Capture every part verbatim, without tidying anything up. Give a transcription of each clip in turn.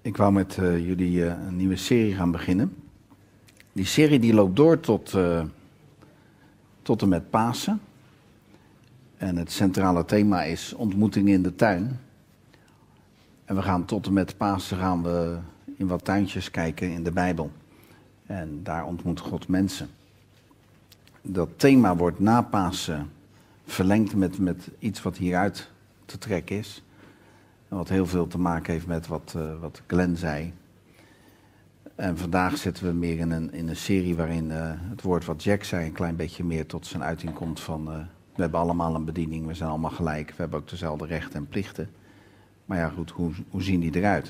Ik wou met uh, jullie uh, een nieuwe serie gaan beginnen. Die serie die loopt door tot, uh, tot en met Pasen. En het centrale thema is ontmoeting in de tuin. En we gaan tot en met Pasen gaan we in wat tuintjes kijken in de Bijbel. En daar ontmoet God mensen. Dat thema wordt na Pasen verlengd met, met iets wat hieruit te trekken is. En wat heel veel te maken heeft met wat, uh, wat Glenn zei. En vandaag zitten we meer in een, in een serie waarin uh, het woord wat Jack zei een klein beetje meer tot zijn uiting komt van... Uh, we hebben allemaal een bediening, we zijn allemaal gelijk, we hebben ook dezelfde rechten en plichten. Maar ja goed, hoe, hoe zien die eruit?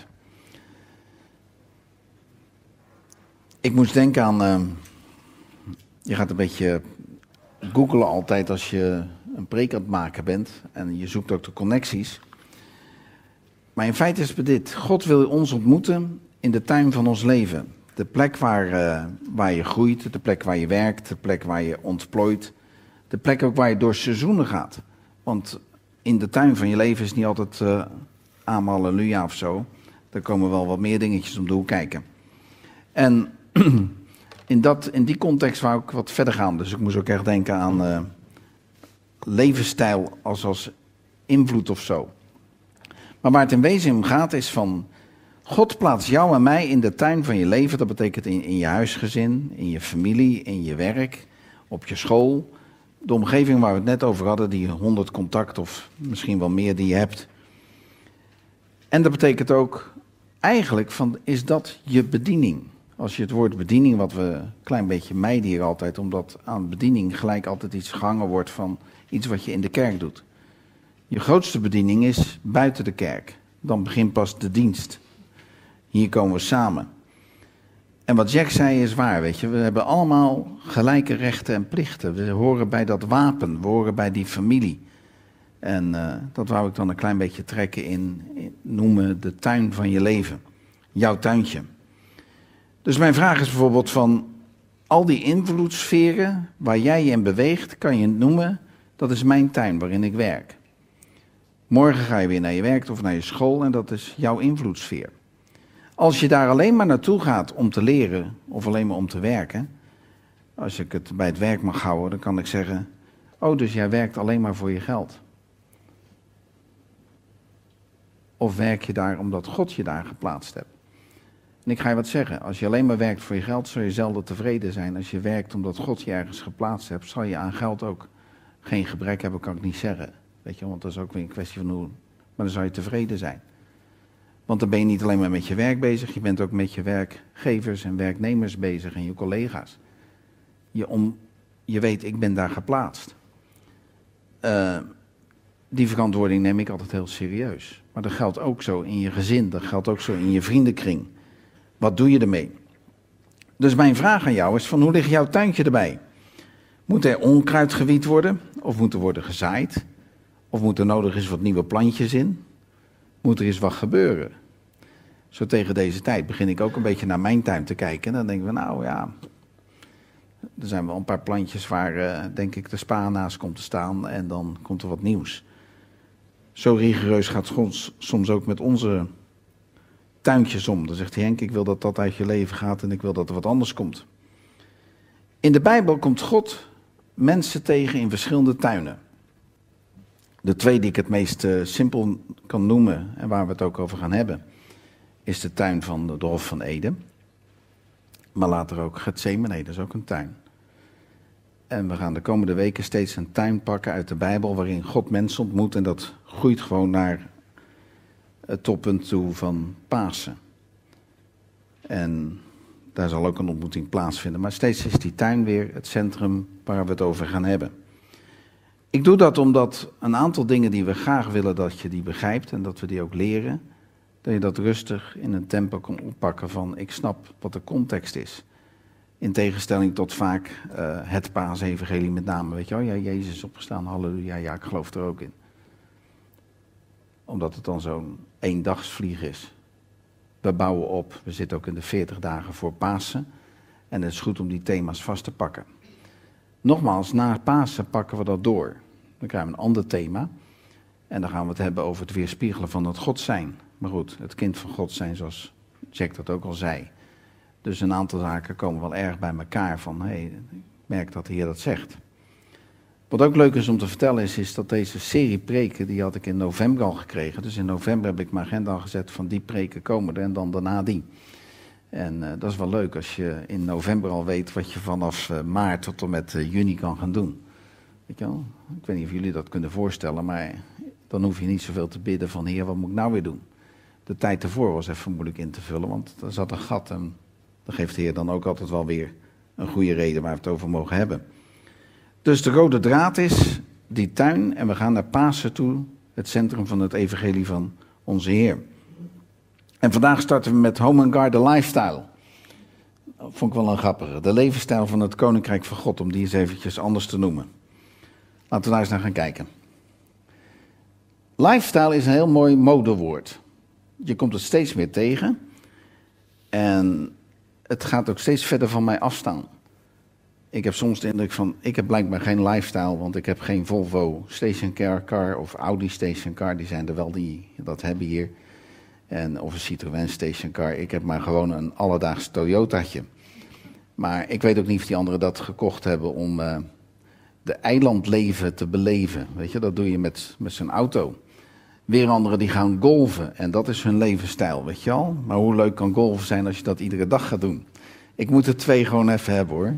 Ik moest denken aan... Uh, je gaat een beetje googlen altijd als je een preek aan het maken bent. En je zoekt ook de connecties. Maar in feite is het dit. God wil ons ontmoeten in de tuin van ons leven. De plek waar, uh, waar je groeit, de plek waar je werkt, de plek waar je ontplooit. De plek ook waar je door seizoenen gaat. Want in de tuin van je leven is niet altijd uh, amen halleluja of zo. Er komen wel wat meer dingetjes om de hoek kijken. En in, dat, in die context wou ik wat verder gaan. Dus ik moest ook echt denken aan uh, levensstijl als, als invloed of zo. Maar waar het in wezen om gaat is van... God plaatst jou en mij in de tuin van je leven. Dat betekent in, in je huisgezin, in je familie, in je werk, op je school. De omgeving waar we het net over hadden, die honderd contact of misschien wel meer die je hebt. En dat betekent ook eigenlijk van, is dat je bediening? Als je het woord bediening, wat we een klein beetje mijden hier altijd, omdat aan bediening gelijk altijd iets gehangen wordt van iets wat je in de kerk doet. Je grootste bediening is buiten de kerk. Dan begint pas de dienst. Hier komen we samen. En wat Jack zei is waar, weet je. We hebben allemaal gelijke rechten en plichten. We horen bij dat wapen, we horen bij die familie. En uh, dat wou ik dan een klein beetje trekken in, in, noemen de tuin van je leven. Jouw tuintje. Dus mijn vraag is bijvoorbeeld van, al die invloedssferen waar jij je in beweegt, kan je noemen, dat is mijn tuin waarin ik werk. Morgen ga je weer naar je werk of naar je school en dat is jouw invloedssfeer. Als je daar alleen maar naartoe gaat om te leren of alleen maar om te werken, als ik het bij het werk mag houden, dan kan ik zeggen, oh, dus jij werkt alleen maar voor je geld. Of werk je daar omdat God je daar geplaatst hebt? En ik ga je wat zeggen, als je alleen maar werkt voor je geld, zul je zelden tevreden zijn. Als je werkt omdat God je ergens geplaatst hebt, zal je aan geld ook geen gebrek hebben, kan ik niet zeggen. Weet je, want dat is ook weer een kwestie van hoe, maar dan zou je tevreden zijn. Want dan ben je niet alleen maar met je werk bezig, je bent ook met je werkgevers en werknemers bezig en je collega's. Je, om, je weet, ik ben daar geplaatst. Uh, die verantwoording neem ik altijd heel serieus. Maar dat geldt ook zo in je gezin, dat geldt ook zo in je vriendenkring. Wat doe je ermee? Dus mijn vraag aan jou is van, hoe ligt jouw tuintje erbij? Moet er onkruid gewied worden? Of moet er worden gezaaid? Of moet er nodig eens wat nieuwe plantjes in? Moet er eens wat gebeuren? Zo tegen deze tijd begin ik ook een beetje naar mijn tuin te kijken. En dan denken we, nou ja, er zijn wel een paar plantjes waar, uh, denk ik, de spa naast komt te staan. En dan komt er wat nieuws. Zo rigoureus gaat God soms ook met onze tuintjes om. Dan zegt hij, Henk, ik wil dat dat uit je leven gaat en ik wil dat er wat anders komt. In de Bijbel komt God mensen tegen in verschillende tuinen. De twee die ik het meest uh, simpel kan noemen en waar we het ook over gaan hebben, is de tuin van de Hof van Eden. Maar later ook Getsemane, dat is ook een tuin. En we gaan de komende weken steeds een tuin pakken uit de Bijbel waarin God mensen ontmoet en dat groeit gewoon naar het toppunt toe van Pasen. En daar zal ook een ontmoeting plaatsvinden, maar steeds is die tuin weer het centrum waar we het over gaan hebben. Ik doe dat omdat een aantal dingen die we graag willen dat je die begrijpt en dat we die ook leren, dat je dat rustig in een tempo kan oppakken van ik snap wat de context is. In tegenstelling tot vaak uh, het Paasevangelie met name, weet je wel, ja, Jezus is opgestaan, halleluja, ja, ik geloof er ook in. Omdat het dan zo'n eendagsvlieg is. We bouwen op, we zitten ook in de veertig dagen voor Pasen en het is goed om die thema's vast te pakken. Nogmaals, na Pasen pakken we dat door. Dan krijgen we een ander thema. En dan gaan we het hebben over het weerspiegelen van het God zijn. Maar goed, het kind van God zijn zoals Jack dat ook al zei. Dus een aantal zaken komen wel erg bij elkaar van, hé, hey, ik merk dat de Heer dat zegt. Wat ook leuk is om te vertellen is, is dat deze serie preken, die had ik in november al gekregen. Dus in november heb ik mijn agenda al gezet van die preken komen er en dan daarna die. En uh, dat is wel leuk als je in november al weet wat je vanaf uh, maart tot en met uh, juni kan gaan doen. Weet je wel? Ik weet niet of jullie dat kunnen voorstellen, maar dan hoef je niet zoveel te bidden van, Heer, wat moet ik nou weer doen? De tijd ervoor was even moeilijk in te vullen, want er zat een gat en dan geeft de Heer dan ook altijd wel weer een goede reden waar we het over mogen hebben. Dus de rode draad is die tuin en we gaan naar Pasen toe, het centrum van het evangelie van onze Heer. En vandaag starten we met Home and Garden Lifestyle. Dat vond ik wel een grappige. De levensstijl van het Koninkrijk van God, om die eens eventjes anders te noemen. Laten we daar eens naar gaan kijken. Lifestyle is een heel mooi modewoord. Je komt het steeds meer tegen. En het gaat ook steeds verder van mij afstaan. Ik heb soms de indruk van, ik heb blijkbaar geen lifestyle, want ik heb geen Volvo stationcar car of Audi stationcar. Die zijn er wel die dat hebben hier. En, of een Citroën stationcar. Ik heb maar gewoon een alledaags Toyotaatje. Maar ik weet ook niet of die anderen dat gekocht hebben om uh, de eilandleven te beleven. Weet je, dat doe je met, met zijn auto. Weer anderen die gaan golven en dat is hun levensstijl, weet je al. Maar hoe leuk kan golven zijn als je dat iedere dag gaat doen? Ik moet er twee gewoon even hebben, hoor.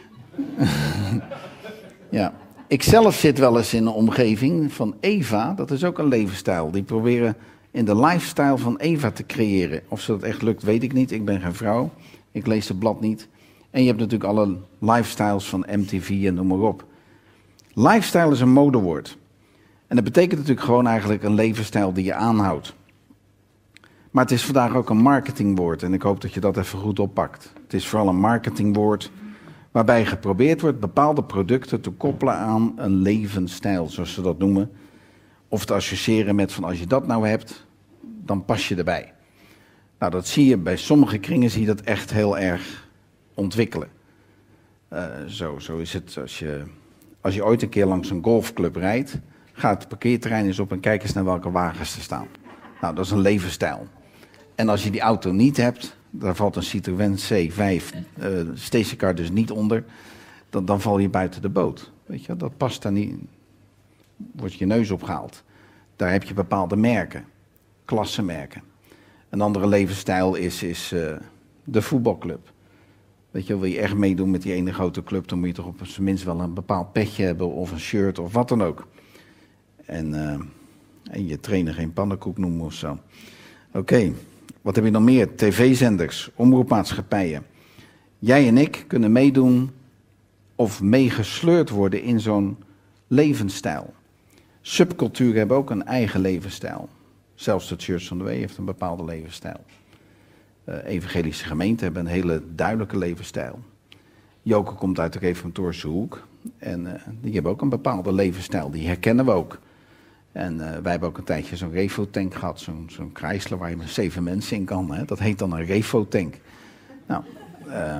Ja, ik zelf zit wel eens in een omgeving van Eva, dat is ook een levensstijl. Die proberen in de lifestyle van Eva te creëren. Of ze dat echt lukt, weet ik niet. Ik ben geen vrouw, ik lees het blad niet. En je hebt natuurlijk alle lifestyles van M T V en noem maar op. Lifestyle is een modewoord. En dat betekent natuurlijk gewoon eigenlijk een levensstijl die je aanhoudt. Maar het is vandaag ook een marketingwoord en ik hoop dat je dat even goed oppakt. Het is vooral een marketingwoord waarbij geprobeerd wordt bepaalde producten te koppelen aan een levensstijl, zoals ze dat noemen. Of te associëren met van als je dat nou hebt, dan pas je erbij. Nou, dat zie je bij sommige kringen, zie je dat echt heel erg ontwikkelen. Uh, zo, zo is het als je, als je ooit een keer langs een golfclub rijdt, ga het parkeerterrein eens op en kijk eens naar welke wagens er staan. Nou, dat is een levensstijl. En als je die auto niet hebt, daar valt een Citroën C vijf uh, stationcar dus niet onder, dan, dan val je buiten de boot. Weet je, dat past daar niet, wordt je neus opgehaald. Daar heb je bepaalde merken, klassenmerken. Een andere levensstijl is, is uh, de voetbalclub. Weet je, wil je echt meedoen met die ene grote club, dan moet je toch op zijn minst wel een bepaald petje hebben of een shirt of wat dan ook. En, uh, en je trainer geen pannenkoek noemen of zo. Oké, okay. Wat heb je nog meer? T V-zenders, omroepmaatschappijen. Jij en ik kunnen meedoen of meegesleurd worden in zo'n levensstijl. Subculturen hebben ook een eigen levensstijl. Zelfs de Church on the Way heeft een bepaalde levensstijl. Uh, evangelische gemeenten hebben een hele duidelijke levensstijl. Joke komt uit de reformatorische hoek. En uh, die hebben ook een bepaalde levensstijl. Die herkennen we ook. En uh, wij hebben ook een tijdje zo'n refotank gehad. Zo'n zo'n Chrysler waar je met zeven mensen in kan. Hè? Dat heet dan een refotank. Nou, uh,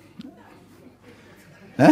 hè?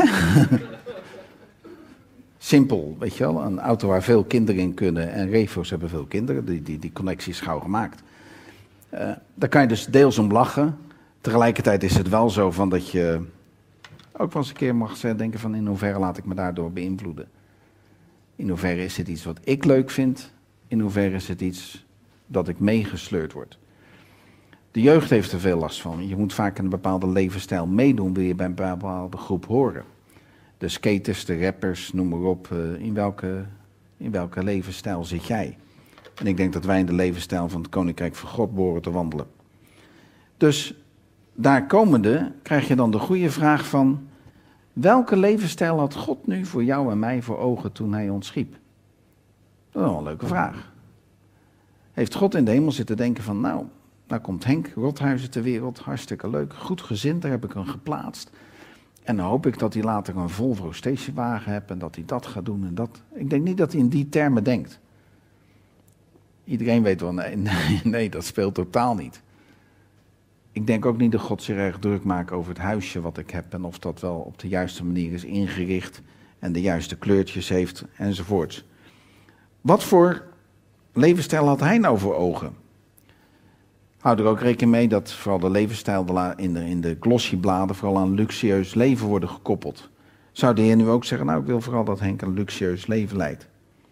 Simpel, weet je wel. Een auto waar veel kinderen in kunnen. En refo's hebben veel kinderen. Die, die, die connectie is gauw gemaakt. Uh, daar kan je dus deels om lachen. Tegelijkertijd is het wel zo van dat je ook wel eens een keer mag denken van in hoeverre laat ik me daardoor beïnvloeden. In hoeverre is het iets wat ik leuk vind? In hoeverre is het iets dat ik meegesleurd word? De jeugd heeft er veel last van. Je moet vaak in een bepaalde levensstijl meedoen, wil je bij een bepaalde groep horen. De skaters, de rappers, noem maar op. In welke, in welke levensstijl zit jij? En ik denk dat wij in de levensstijl van het Koninkrijk van God behoren te wandelen. Dus daar komende krijg je dan de goede vraag van, welke levensstijl had God nu voor jou en mij voor ogen toen hij ons schiep? Dat is wel een leuke vraag. Heeft God in de hemel zitten denken van, nou, nou komt Henk Rothuizen ter wereld, hartstikke leuk, goed gezind, daar heb ik hem geplaatst. En dan hoop ik dat hij later een Volvo stationwagen hebt en dat hij dat gaat doen en dat. Ik denk niet dat hij in die termen denkt. Iedereen weet wel, nee, nee, nee, dat speelt totaal niet. Ik denk ook niet dat God zich erg druk maakt over het huisje wat ik heb en of dat wel op de juiste manier is ingericht en de juiste kleurtjes heeft enzovoort. Wat voor levensstijl had hij nou voor ogen? Houd er ook rekening mee dat vooral de levensstijl in de, in de glossy-bladen vooral aan luxueus leven worden gekoppeld. Zou de Heer nu ook zeggen, nou ik wil vooral dat Henk een luxueus leven leidt.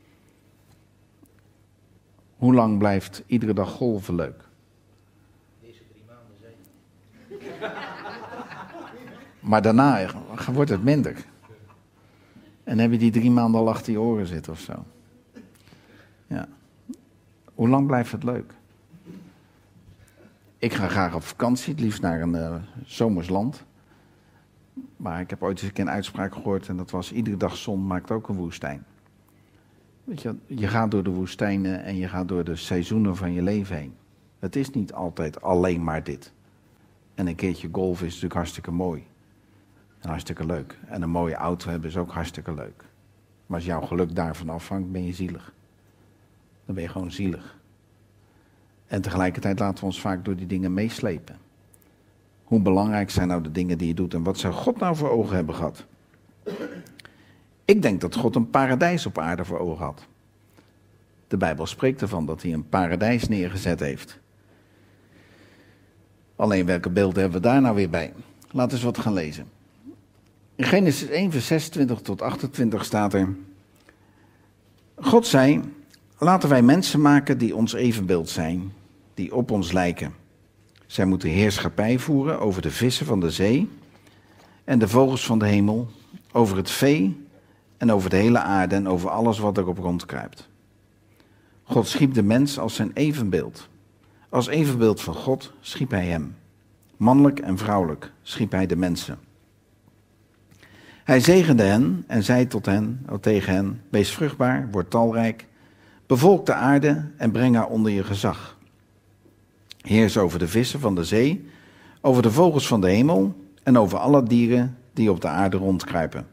Hoe lang blijft iedere dag golven leuk? Deze drie maanden zijn. Maar daarna wordt het minder. En heb je die drie maanden al achter je oren zitten of zo? Ja. Hoe lang blijft het leuk? Ik ga graag op vakantie, het liefst naar een uh, zomers land. Maar ik heb ooit eens een keer een uitspraak gehoord en dat was: iedere dag zon maakt ook een woestijn. Weet je, je gaat door de woestijnen en je gaat door de seizoenen van je leven heen. Het is niet altijd alleen maar dit. En een keertje golven is natuurlijk hartstikke mooi. En hartstikke leuk. En een mooie auto hebben is ook hartstikke leuk. Maar als jouw geluk daarvan afhangt, ben je zielig. Dan ben je gewoon zielig. En tegelijkertijd laten we ons vaak door die dingen meeslepen. Hoe belangrijk zijn nou de dingen die je doet en wat zou God nou voor ogen hebben gehad? Ik denk dat God een paradijs op aarde voor ogen had. De Bijbel spreekt ervan dat hij een paradijs neergezet heeft. Alleen welke beelden hebben we daar nou weer bij? Laten we eens wat gaan lezen. In Genesis één vers zesentwintig tot achtentwintig staat er: God zei, laten wij mensen maken die ons evenbeeld zijn, die op ons lijken. Zij moeten heerschappij voeren over de vissen van de zee en de vogels van de hemel, over het vee en over de hele aarde en over alles wat erop rondkruipt. God schiep de mens als zijn evenbeeld. Als evenbeeld van God schiep hij hem. Mannelijk en vrouwelijk schiep hij de mensen. Hij zegende hen en zei tot hen, o, tegen hen: wees vruchtbaar, word talrijk, bevolk de aarde en breng haar onder je gezag. Heers over de vissen van de zee, over de vogels van de hemel en over alle dieren die op de aarde rondkruipen.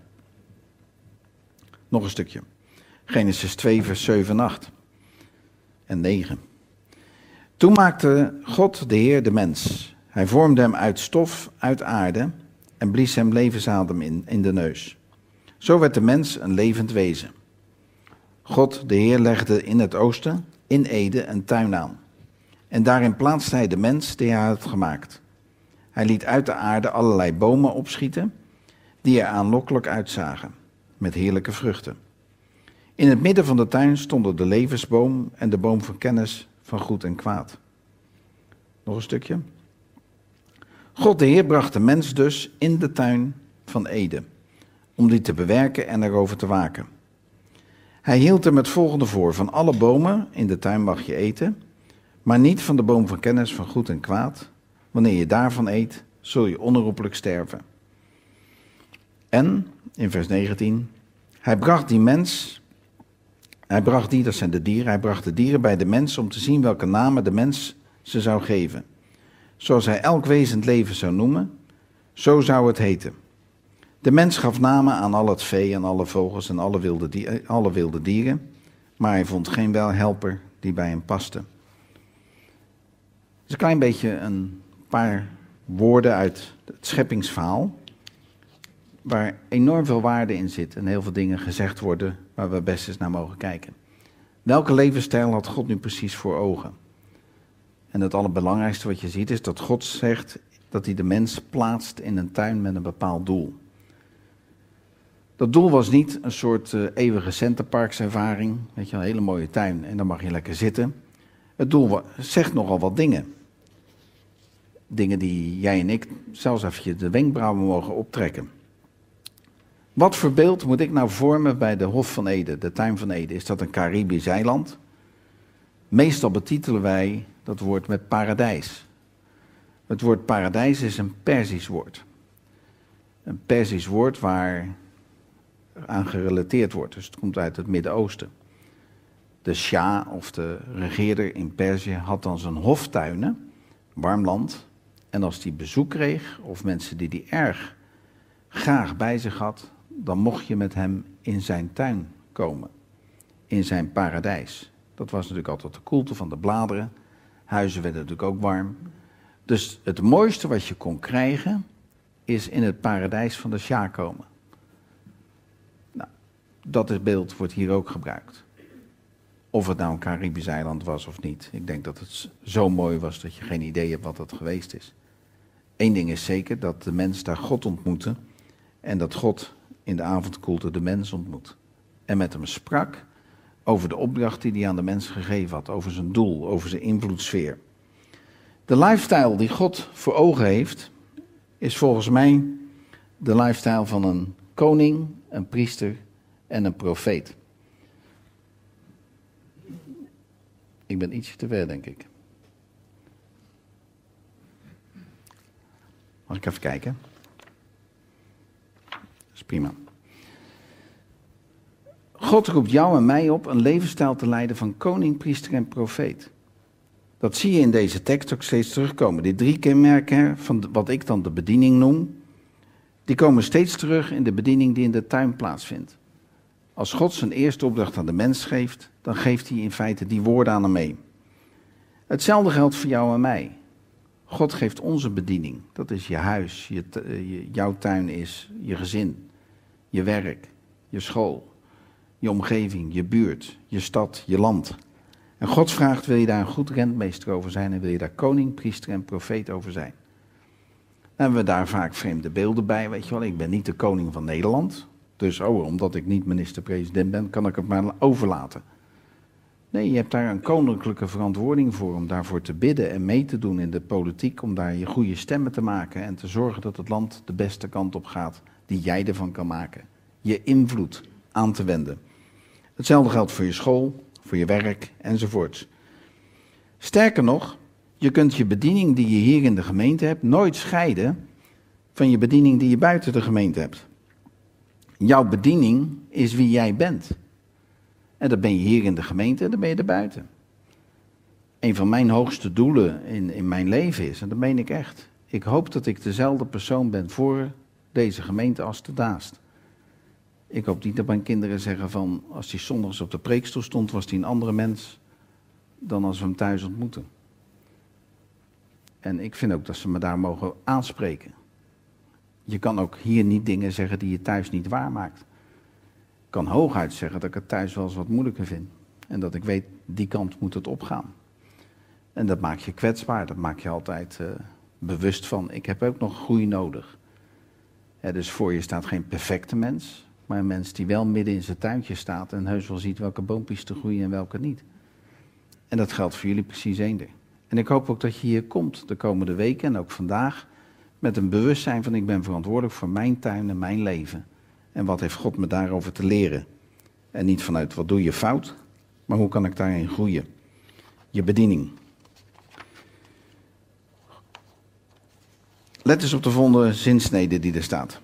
Nog een stukje. Genesis twee vers zeven en acht en negen. Toen maakte God de Heer de mens. Hij vormde hem uit stof, uit aarde en blies hem levensadem in, in de neus. Zo werd de mens een levend wezen. God, de Heer, legde in het oosten, in Eden, een tuin aan. En daarin plaatste hij de mens die hij had gemaakt. Hij liet uit de aarde allerlei bomen opschieten, die er aanlokkelijk uitzagen, met heerlijke vruchten. In het midden van de tuin stonden de levensboom en de boom van kennis van goed en kwaad. Nog een stukje. God de Heer bracht de mens dus in de tuin van Eden, om die te bewerken en erover te waken. Hij hield hem het volgende voor: van alle bomen in de tuin mag je eten, maar niet van de boom van kennis van goed en kwaad. Wanneer je daarvan eet, zul je onherroepelijk sterven. En, in vers negentien, hij bracht die mens, hij bracht die, dat zijn de dieren, hij bracht de dieren bij de mens om te zien welke namen de mens ze zou geven. Zoals hij elk wezend leven zou noemen, zo zou het heten. De mens gaf namen aan al het vee en alle vogels en alle wilde, dieren, alle wilde dieren, maar hij vond geen welhelper die bij hem paste. Het is een klein beetje een paar woorden uit het scheppingsverhaal, waar enorm veel waarde in zit en heel veel dingen gezegd worden waar we best eens naar mogen kijken. Welke levensstijl had God nu precies voor ogen? En het allerbelangrijkste wat je ziet is dat God zegt dat hij de mens plaatst in een tuin met een bepaald doel. Dat doel was niet een soort uh, eeuwige centerparkservaring, weet je, een hele mooie tuin en dan mag je lekker zitten. Het doel zegt nogal wat dingen. Dingen die jij en ik zelfs even de wenkbrauwen mogen optrekken. Wat voor beeld moet ik nou vormen bij de Hof van Eden, de tuin van Eden? Is dat een Caribisch eiland? Meestal betitelen wij dat woord met paradijs. Het woord paradijs is een Perzisch woord. Een Perzisch woord waar aan gerelateerd wordt. Dus het komt uit het Midden-Oosten. De Shah of de regeerder in Perzië had dan zijn hoftuinen, warm land. En als die bezoek kreeg, of mensen die die erg graag bij zich had, dan mocht je met hem in zijn tuin komen. In zijn paradijs. Dat was natuurlijk altijd de koelte van de bladeren. Huizen werden natuurlijk ook warm. Dus het mooiste wat je kon krijgen, is in het paradijs van de Shah komen. Nou, dat is beeld wordt hier ook gebruikt. Of het nou een Caribisch eiland was of niet. Ik denk dat het zo mooi was dat je geen idee hebt wat het geweest is. Eén ding is zeker, dat de mens daar God ontmoette. En dat God in de avondkoelte de mens ontmoet. En met hem sprak over de opdracht die hij aan de mens gegeven had. Over zijn doel, over zijn invloedssfeer. De lifestyle die God voor ogen heeft, is volgens mij de lifestyle van een koning, een priester en een profeet. Ik ben ietsje te ver, denk ik. Mag ik even kijken? Dat is prima. God roept jou en mij op een levensstijl te leiden van koning, priester en profeet. Dat zie je in deze tekst ook steeds terugkomen. Die drie kenmerken van wat ik dan de bediening noem, die komen steeds terug in de bediening die in de tuin plaatsvindt. Als God zijn eerste opdracht aan de mens geeft, dan geeft hij in feite die woorden aan hem mee. Hetzelfde geldt voor jou en mij. God geeft onze bediening. Dat is je huis, je, je, jouw tuin is je gezin, je werk, je school, je omgeving, je buurt, je stad, je land. En God vraagt, wil je daar een goed rentmeester over zijn en wil je daar koning, priester en profeet over zijn? Dan hebben we daar vaak vreemde beelden bij, weet je wel. Ik ben niet de koning van Nederland, dus oh, omdat ik niet minister-president ben, kan ik het maar overlaten. Nee, je hebt daar een koninklijke verantwoording voor om daarvoor te bidden en mee te doen in de politiek, om daar je goede stemmen te maken en te zorgen dat het land de beste kant op gaat die jij ervan kan maken. Je invloed aan te wenden. Hetzelfde geldt voor je school, voor je werk enzovoorts. Sterker nog, je kunt je bediening die je hier in de gemeente hebt nooit scheiden van je bediening die je buiten de gemeente hebt. Jouw bediening is wie jij bent. En dat ben je hier in de gemeente en dan ben je er buiten. Een van mijn hoogste doelen in, in mijn leven is, en dat meen ik echt, ik hoop dat ik dezelfde persoon ben voor deze gemeente als daarnaast. Ik hoop niet dat mijn kinderen zeggen van, als die zondags op de preekstoel stond, was hij een andere mens dan als we hem thuis ontmoeten. En ik vind ook dat ze me daar mogen aanspreken. Je kan ook hier niet dingen zeggen die je thuis niet waarmaakt. Ik kan hooguit zeggen dat ik het thuis wel eens wat moeilijker vind. En dat ik weet, die kant moet het opgaan. En dat maakt je kwetsbaar, dat maakt je altijd uh, bewust van, ik heb ook nog groei nodig. Ja, dus voor je staat geen perfecte mens, maar een mens die wel midden in zijn tuintje staat en heus wel ziet welke boompjes te groeien en welke niet. En dat geldt voor jullie precies eender. En ik hoop ook dat je hier komt de komende weken en ook vandaag met een bewustzijn van ik ben verantwoordelijk voor mijn tuin en mijn leven. En wat heeft God me daarover te leren? En niet vanuit wat doe je fout, maar hoe kan ik daarin groeien? Je bediening. Let eens op de volgende zinsnede die er staat.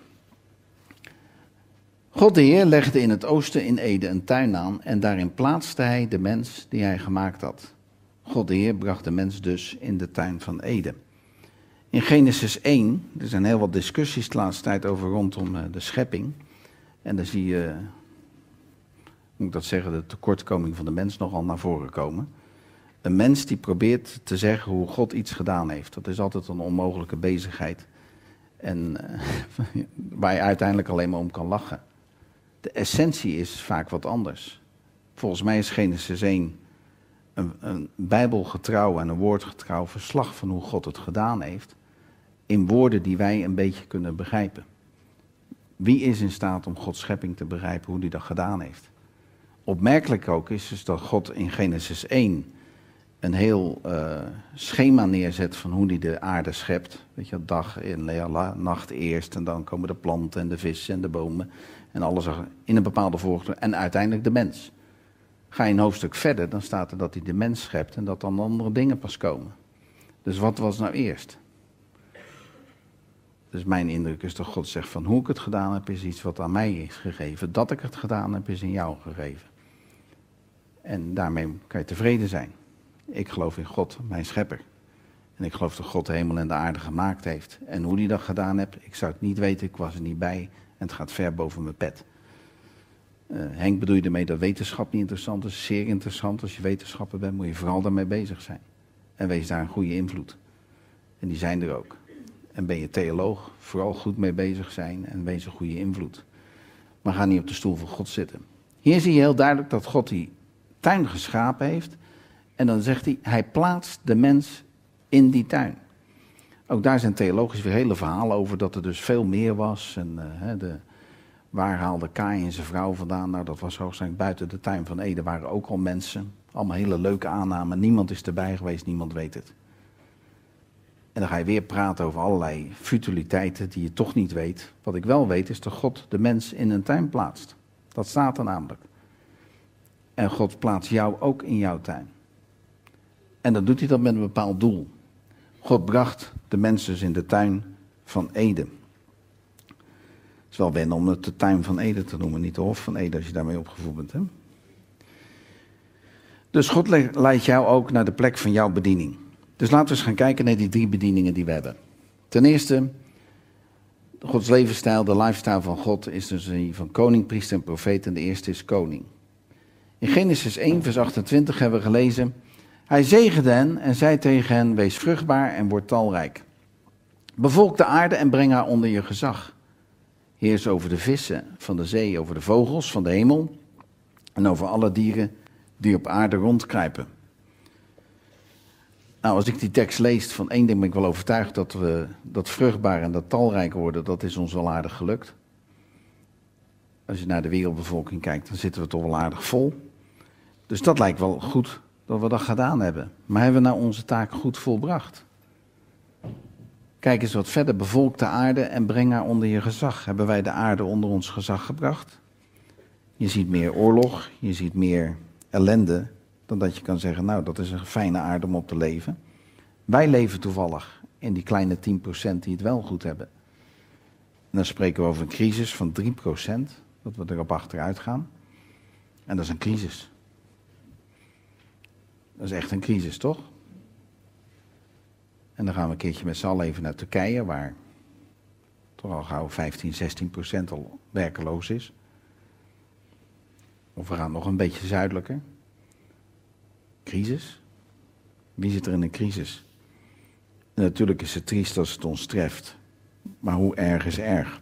God de Heer legde in het oosten in Eden een tuin aan en daarin plaatste hij de mens die hij gemaakt had. God de Heer bracht de mens dus in de tuin van Eden. In Genesis één, er zijn heel wat discussies de laatste tijd over rondom de schepping. En dan zie je, moet ik dat zeggen, de tekortkoming van de mens nogal naar voren komen. Een mens die probeert te zeggen hoe God iets gedaan heeft. Dat is altijd een onmogelijke bezigheid. En uh, waar je uiteindelijk alleen maar om kan lachen. De essentie is vaak wat anders. Volgens mij is Genesis één een, een bijbelgetrouw en een woordgetrouw verslag van hoe God het gedaan heeft. In woorden die wij een beetje kunnen begrijpen. Wie is in staat om Gods schepping te begrijpen hoe hij dat gedaan heeft? Opmerkelijk ook is dus dat God in Genesis één een heel uh, schema neerzet van hoe hij de aarde schept. Weet je, dag en nacht eerst en dan komen de planten en de vissen en de bomen en alles in een bepaalde volgorde en uiteindelijk de mens. Ga je een hoofdstuk verder, dan staat er dat hij de mens schept en dat dan andere dingen pas komen. Dus wat was nou eerst? Dus mijn indruk is dat God zegt van hoe ik het gedaan heb is iets wat aan mij is gegeven. Dat ik het gedaan heb is in jou gegeven. En daarmee kan je tevreden zijn. Ik geloof in God, mijn schepper. En ik geloof dat God de hemel en de aarde gemaakt heeft. En hoe hij dat gedaan heeft, ik zou het niet weten, ik was er niet bij. En het gaat ver boven mijn pet. Uh, Henk, bedoel je ermee dat wetenschap niet interessant is? Zeer interessant. Als je wetenschapper bent, moet je vooral daarmee bezig zijn. En wees daar een goede invloed. En die zijn er ook. En ben je theoloog, vooral goed mee bezig zijn en wees een goede invloed. Maar ga niet op de stoel van God zitten. Hier zie je heel duidelijk dat God die tuin geschapen heeft. En dan zegt hij, hij plaatst de mens in die tuin. Ook daar zijn theologisch weer hele verhalen over dat er dus veel meer was. En uh, de, waar haalde Kaïn en zijn vrouw vandaan? Nou, dat was hoogstwaarschijnlijk buiten de tuin van Eden waren ook al mensen. Allemaal hele leuke aannamen. Niemand is erbij geweest, niemand weet het. En dan ga je weer praten over allerlei futiliteiten die je toch niet weet. Wat ik wel weet is dat God de mens in een tuin plaatst. Dat staat er namelijk. En God plaatst jou ook in jouw tuin. En dan doet hij dat met een bepaald doel. God bracht de mensen dus in de tuin van Eden. Het is wel wennen om het de tuin van Eden te noemen, niet de hof van Eden als je daarmee opgevoed bent. Hè? Dus God leidt jou ook naar de plek van jouw bediening. Dus laten we eens gaan kijken naar die drie bedieningen die we hebben. Ten eerste, Gods levensstijl, de lifestyle van God is dus die van koning, priester en profeet. En de eerste is koning. In Genesis één, vers achtentwintig hebben we gelezen: hij zegende hen en zei tegen hen, wees vruchtbaar en word talrijk. Bevolk de aarde en breng haar onder je gezag. Heers over de vissen van de zee, over de vogels van de hemel en over alle dieren die op aarde rondkruipen. Nou, als ik die tekst lees, van één ding ben ik wel overtuigd dat we dat vruchtbaar en dat talrijk worden, dat is ons wel aardig gelukt. Als je naar de wereldbevolking kijkt, dan zitten we toch wel aardig vol. Dus dat lijkt wel goed dat we dat gedaan hebben. Maar hebben we nou onze taak goed volbracht? Kijk eens wat verder. Bevolk de aarde en breng haar onder je gezag. Hebben wij de aarde onder ons gezag gebracht? Je ziet meer oorlog, je ziet meer ellende, dan dat je kan zeggen, nou, dat is een fijne aarde om op te leven. Wij leven toevallig in die kleine tien procent die het wel goed hebben. En dan spreken we over een crisis van drie procent, dat we erop achteruit gaan. En dat is een crisis. Dat is echt een crisis, toch? En dan gaan we een keertje met z'n allen even naar Turkije, waar toch al gauw vijftien, zestien procent al werkeloos is. Of we gaan nog een beetje zuidelijker. Crisis. Wie zit er in een crisis? En natuurlijk is het triest als het ons treft. Maar hoe erg is erg?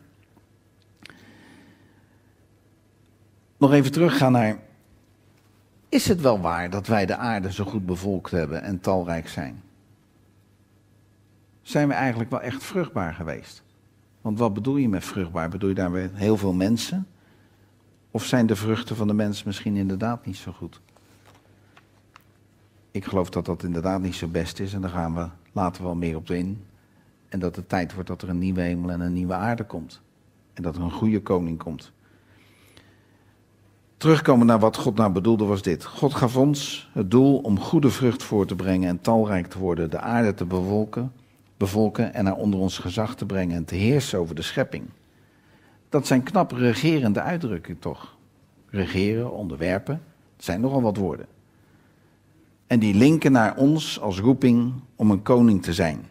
Nog even teruggaan naar... Is het wel waar dat wij de aarde zo goed bevolkt hebben en talrijk zijn? Zijn we eigenlijk wel echt vruchtbaar geweest? Want wat bedoel je met vruchtbaar? Bedoel je daarmee heel veel mensen? Of zijn de vruchten van de mens misschien inderdaad niet zo goed? Ik geloof dat dat inderdaad niet zo best is en daar gaan we later wel meer op in. En dat het tijd wordt dat er een nieuwe hemel en een nieuwe aarde komt. En dat er een goede koning komt. Terugkomen naar wat God nou bedoelde was dit. God gaf ons het doel om goede vrucht voor te brengen en talrijk te worden. De aarde te bevolken, bevolken en haar onder ons gezag te brengen en te heersen over de schepping. Dat zijn knap regerende uitdrukkingen toch? Regeren, onderwerpen, het zijn nogal wat woorden. En die linken naar ons als roeping om een koning te zijn.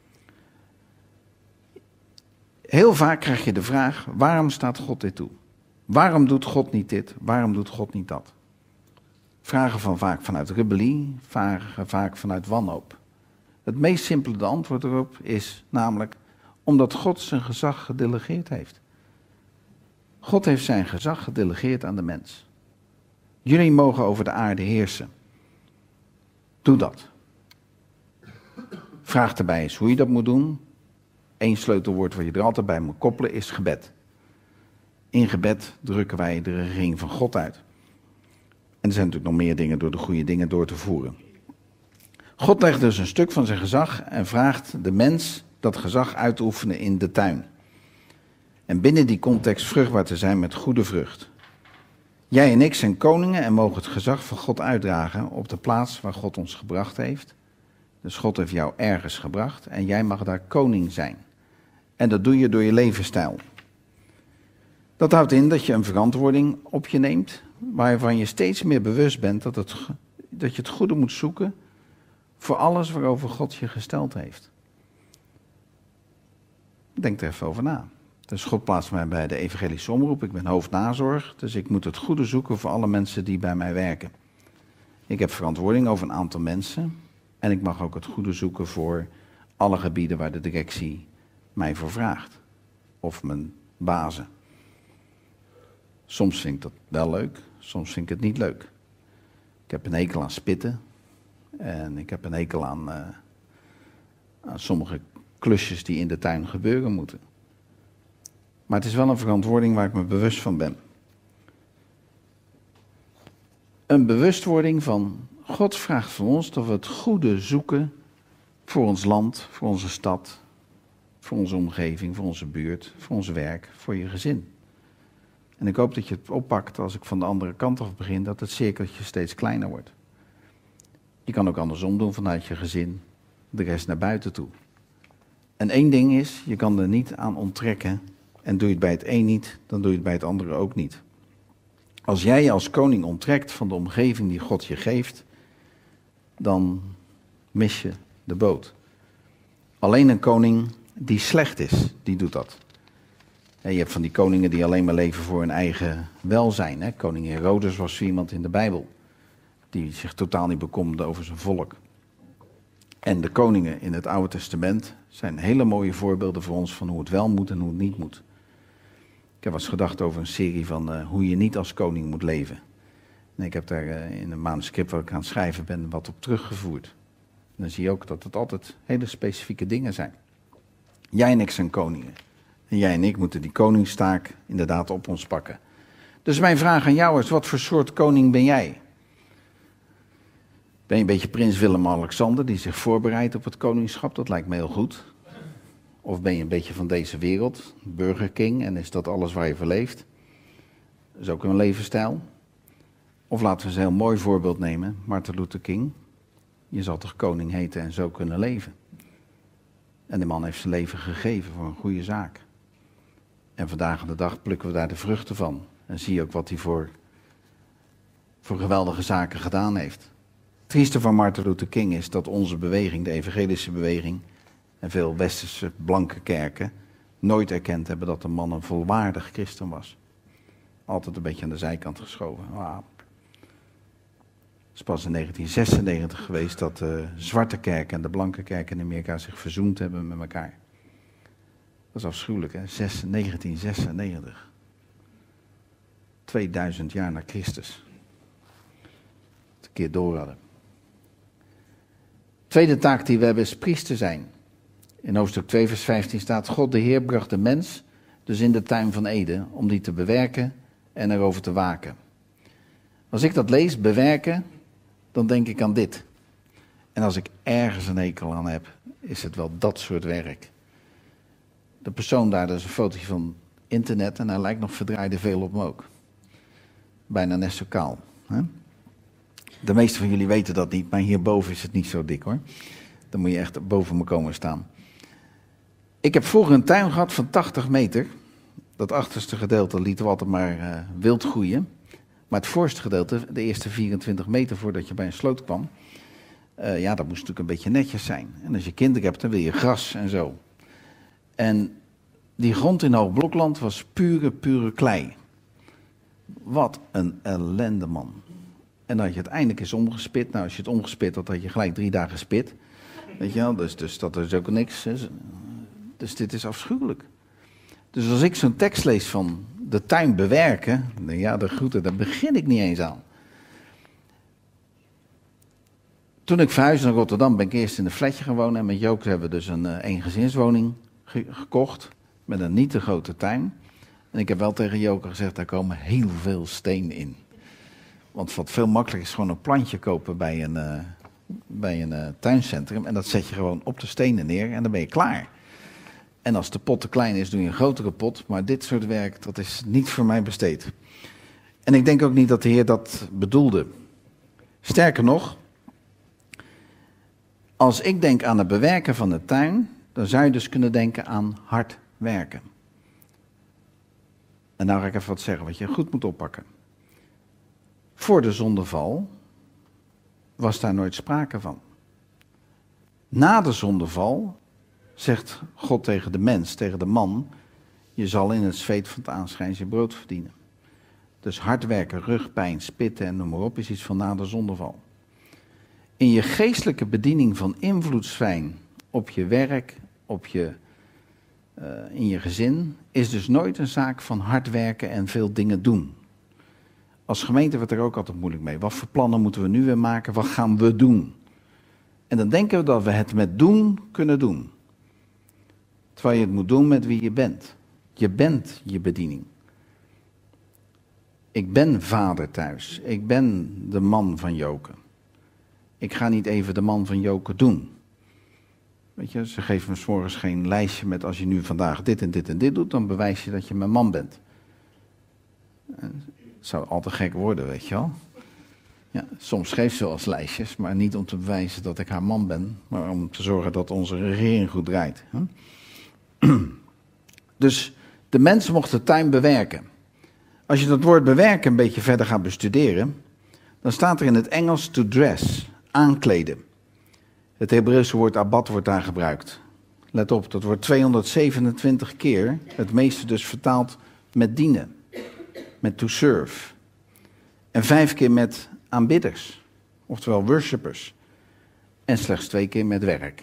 Heel vaak krijg je de vraag, waarom staat God dit toe? Waarom doet God niet dit? Waarom doet God niet dat? Vragen van vaak vanuit rebellie, vragen vaak vanuit wanhoop. Het meest simpele antwoord erop is namelijk, omdat God zijn gezag gedelegeerd heeft. God heeft zijn gezag gedelegeerd aan de mens. Jullie mogen over de aarde heersen. Doe dat. Vraag erbij eens hoe je dat moet doen. Eén sleutelwoord wat je er altijd bij moet koppelen is gebed. In gebed drukken wij de regering van God uit. En er zijn natuurlijk nog meer dingen door de goede dingen door te voeren. God legt dus een stuk van zijn gezag en vraagt de mens dat gezag uit te oefenen in de tuin. En binnen die context vruchtbaar te zijn met goede vrucht. Jij en ik zijn koningen en mogen het gezag van God uitdragen op de plaats waar God ons gebracht heeft. Dus God heeft jou ergens gebracht en jij mag daar koning zijn. En dat doe je door je levensstijl. Dat houdt in dat je een verantwoording op je neemt, waarvan je steeds meer bewust bent dat, het, dat je het goede moet zoeken voor alles waarover God je gesteld heeft. Denk er even over na. Dus God plaatst mij bij de evangelische omroep. Ik ben hoofdnazorg, dus ik moet het goede zoeken voor alle mensen die bij mij werken. Ik heb verantwoording over een aantal mensen en ik mag ook het goede zoeken voor alle gebieden waar de directie mij voor vraagt. Of mijn bazen. Soms vind ik dat wel leuk, soms vind ik het niet leuk. Ik heb een hekel aan spitten. En ik heb een hekel aan, uh, aan sommige klusjes die in de tuin gebeuren moeten. Maar het is wel een verantwoording waar ik me bewust van ben. Een bewustwording van God vraagt van ons dat we het goede zoeken voor ons land, voor onze stad, voor onze omgeving, voor onze buurt, voor ons werk, voor je gezin. En ik hoop dat je het oppakt als ik van de andere kant af begin, dat het cirkeltje steeds kleiner wordt. Je kan ook andersom doen vanuit je gezin, de rest naar buiten toe. En één ding is, je kan er niet aan onttrekken en doe je het bij het een niet, dan doe je het bij het andere ook niet. Als jij je als koning onttrekt van de omgeving die God je geeft, dan mis je de boot. Alleen een koning die slecht is, die doet dat. En je hebt van die koningen die alleen maar leven voor hun eigen welzijn. Hè? Koning Herodes was zo iemand in de Bijbel, die zich totaal niet bekommerde over zijn volk. En de koningen in het Oude Testament zijn hele mooie voorbeelden voor ons van hoe het wel moet en hoe het niet moet. Ik heb wel eens gedacht over een serie van uh, hoe je niet als koning moet leven. En ik heb daar uh, in een manuscript waar ik aan het schrijven ben wat op teruggevoerd. En dan zie je ook dat het altijd hele specifieke dingen zijn. Jij en ik zijn koningen. En jij en ik moeten die koningstaak inderdaad op ons pakken. Dus mijn vraag aan jou is, wat voor soort koning ben jij? Ben je een beetje prins Willem-Alexander die zich voorbereidt op het koningschap? Dat lijkt me heel goed. Of ben je een beetje van deze wereld, Burger King, en is dat alles waar je voor leeft? Dat is ook een levensstijl. Of laten we eens een heel mooi voorbeeld nemen, Martin Luther King. Je zal toch koning heten en zo kunnen leven. En de man heeft zijn leven gegeven voor een goede zaak. En vandaag aan de dag plukken we daar de vruchten van. En zie je ook wat hij voor, voor geweldige zaken gedaan heeft. Het trieste van Martin Luther King is dat onze beweging, de evangelische beweging, en veel westerse blanke kerken nooit erkend hebben dat de man een volwaardig christen was. Altijd een beetje aan de zijkant geschoven. Ah. Het is pas in negentien zesennegentig geweest dat de zwarte kerk en de blanke kerk in Amerika zich verzoend hebben met elkaar. Dat is afschuwelijk, hè? negentien zesennegentig. tweeduizend jaar na Christus. Het een keer door hadden. Tweede taak die we hebben is priester zijn. In hoofdstuk twee vers vijftien staat: God de Heer bracht de mens dus in de tuin van Eden om die te bewerken en erover te waken. Als ik dat lees, bewerken, dan denk ik aan dit. En als ik ergens een hekel aan heb, is het wel dat soort werk. De persoon daar, dat is een fotootje van internet en hij lijkt nog verdraaide veel op me ook. Bijna net zo kaal. Hè? De meeste van jullie weten dat niet, maar hierboven is het niet zo dik hoor. Dan moet je echt boven me komen staan. Ik heb vroeger een tuin gehad van tachtig meter. Dat achterste gedeelte lieten we altijd maar uh, wild groeien. Maar het voorste gedeelte, de eerste vierentwintig meter voordat je bij een sloot kwam, uh, ja, dat moest natuurlijk een beetje netjes zijn. En als je kinderen hebt, dan wil je gras en zo. En die grond in Hoogblokland was pure, pure klei. Wat een ellende, man. En dan had je het eindelijk eens omgespit. Nou, als je het omgespit had, had je gelijk drie dagen spit. Weet je wel, dus, dus dat is ook niks. Hè. Dus dit is afschuwelijk. Dus als ik zo'n tekst lees van de tuin bewerken, ja, de groeten, daar begin ik niet eens aan. Toen ik verhuisde naar Rotterdam, ben ik eerst in een flatje gaan wonen. En met Joke hebben we dus een uh, eengezinswoning ge- gekocht, met een niet te grote tuin. En ik heb wel tegen Joke gezegd, daar komen heel veel steen in. Want wat veel makkelijker is gewoon een plantje kopen bij een, uh, bij een uh, tuincentrum. En dat zet je gewoon op de stenen neer en dan ben je klaar. En als de pot te klein is, doe je een grotere pot. Maar dit soort werk, dat is niet voor mij besteed. En ik denk ook niet dat de Heer dat bedoelde. Sterker nog, als ik denk aan het bewerken van de tuin, dan zou je dus kunnen denken aan hard werken. En nou ga ik even wat zeggen wat je goed moet oppakken. Voor de zondeval was daar nooit sprake van. Na de zondeval zegt God tegen de mens, tegen de man, je zal in het zweet van het aanschijns je brood verdienen. Dus hard werken, rugpijn, spitten en noem maar op is iets van na de zondeval. In je geestelijke bediening van invloedssfijn op je werk, op je, uh, in je gezin, is dus nooit een zaak van hard werken en veel dingen doen. Als gemeente wordt er ook altijd moeilijk mee. Wat voor plannen moeten we nu weer maken? Wat gaan we doen? En dan denken we dat we het met doen kunnen doen. Terwijl je het moet doen met wie je bent. Je bent je bediening. Ik ben vader thuis. Ik ben de man van Joke. Ik ga niet even de man van Joke doen. Weet je, ze geven me 's morgens geen lijstje met als je nu vandaag dit en dit en dit doet, dan bewijs je dat je mijn man bent. Het zou altijd gek worden, weet je wel. Ja, soms geeft ze wel eens lijstjes, maar niet om te bewijzen dat ik haar man ben, maar om te zorgen dat onze regering goed draait. Dus de mensen mochten de tuin bewerken. Als je dat woord bewerken een beetje verder gaat bestuderen, dan staat er in het Engels to dress, aankleden. Het Hebreeuwse woord abad wordt daar gebruikt. Let op, dat wordt tweehonderdzevenentwintig keer, het meeste dus vertaald met dienen, met to serve. En vijf keer met aanbidders, oftewel worshippers. En slechts twee keer met werk.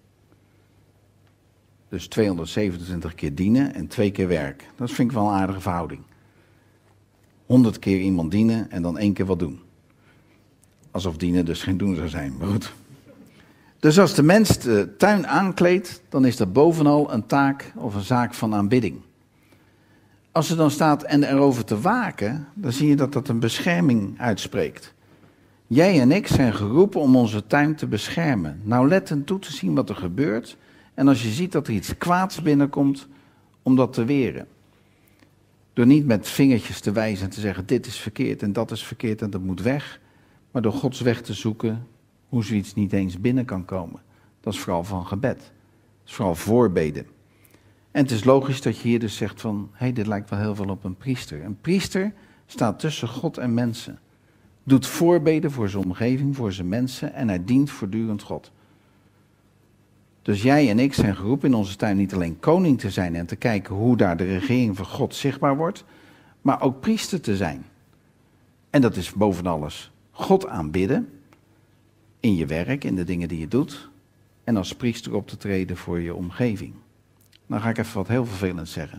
Dus tweehonderdzevenentwintig keer dienen en twee keer werk. Dat vind ik wel een aardige verhouding. honderd keer iemand dienen en dan één keer wat doen. Alsof dienen dus geen doen zou zijn, maar goed. Dus als de mens de tuin aankleedt, dan is dat bovenal een taak of een zaak van aanbidding. Als er dan staat en erover te waken, dan zie je dat dat een bescherming uitspreekt. Jij en ik zijn geroepen om onze tuin te beschermen. Nauwlettend toe te zien wat er gebeurt. En als je ziet dat er iets kwaads binnenkomt, om dat te weren. Door niet met vingertjes te wijzen en te zeggen dit is verkeerd en dat is verkeerd en dat moet weg. Maar door Gods weg te zoeken hoe zoiets niet eens binnen kan komen. Dat is vooral van gebed. Dat is vooral voorbeden. En het is logisch dat je hier dus zegt van, hé, hey, dit lijkt wel heel veel op een priester. Een priester staat tussen God en mensen. Doet voorbeden voor zijn omgeving, voor zijn mensen en hij dient voortdurend God. Dus jij en ik zijn geroepen in onze tuin niet alleen koning te zijn en te kijken hoe daar de regering van God zichtbaar wordt, maar ook priester te zijn. En dat is boven alles God aanbidden, in je werk, in de dingen die je doet, en als priester op te treden voor je omgeving. Dan ga ik even wat heel vervelend zeggen.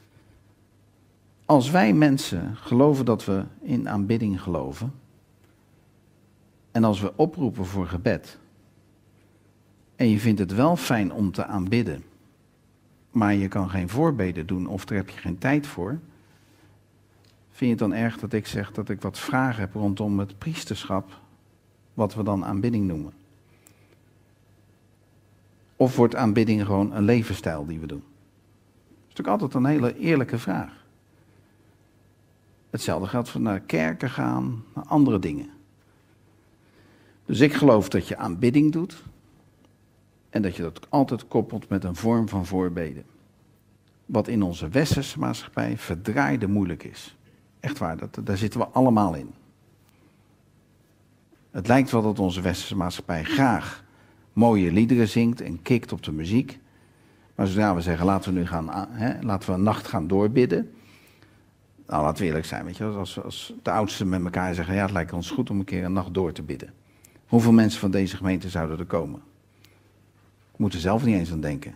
Als wij mensen geloven dat we in aanbidding geloven, en als we oproepen voor gebed, en je vindt het wel fijn om te aanbidden, maar je kan geen voorbeden doen of daar heb je geen tijd voor, vind je het dan erg dat ik zeg dat ik wat vragen heb rondom het priesterschap, wat we dan aanbidding noemen? Of wordt aanbidding gewoon een levensstijl die we doen? Dat is natuurlijk altijd een hele eerlijke vraag. Hetzelfde geldt voor naar kerken gaan, naar andere dingen. Dus ik geloof dat je aanbidding doet en dat je dat altijd koppelt met een vorm van voorbeden. Wat in onze westerse maatschappij verdraaide moeilijk is. Echt waar, dat, daar zitten we allemaal in. Het lijkt wel dat onze westerse maatschappij graag mooie liederen zingt en kikt op de muziek. Maar zodra we zeggen, laten we nu gaan, hè, laten we een nacht gaan doorbidden. Nou, laten we eerlijk zijn, weet je, als, als de oudsten met elkaar zeggen, ja, het lijkt ons goed om een keer een nacht door te bidden. Hoeveel mensen van deze gemeente zouden er komen? Ik moet er zelf niet eens aan denken.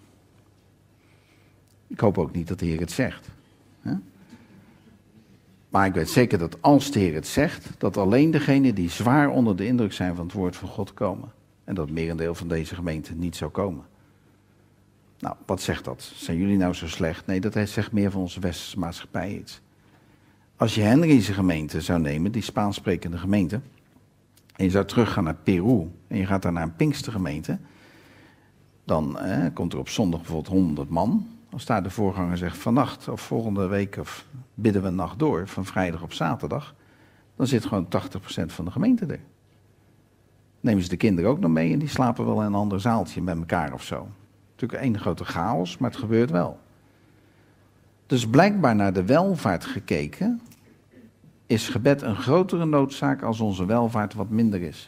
Ik hoop ook niet dat de Heer het zegt. Hè? Maar ik weet zeker dat als de Heer het zegt, dat alleen degenen die zwaar onder de indruk zijn van het woord van God komen. En dat het merendeel van deze gemeente niet zou komen. Nou, wat zegt dat? Zijn jullie nou zo slecht? Nee, dat zegt meer van onze westerse maatschappij iets. Als je Henry's gemeente zou nemen, die Spaans sprekende gemeente, en je zou teruggaan naar Peru, en je gaat daar naar een Pinkstergemeente, dan eh, komt er op zondag bijvoorbeeld honderd man. Als daar de voorganger zegt, vannacht of volgende week of bidden we een nacht door, van vrijdag op zaterdag, dan zit gewoon tachtig procent van de gemeente er. Nemen ze de kinderen ook nog mee en die slapen wel in een ander zaaltje met elkaar of zo. Natuurlijk één grote chaos, maar het gebeurt wel. Dus blijkbaar naar de welvaart gekeken, is gebed een grotere noodzaak als onze welvaart wat minder is.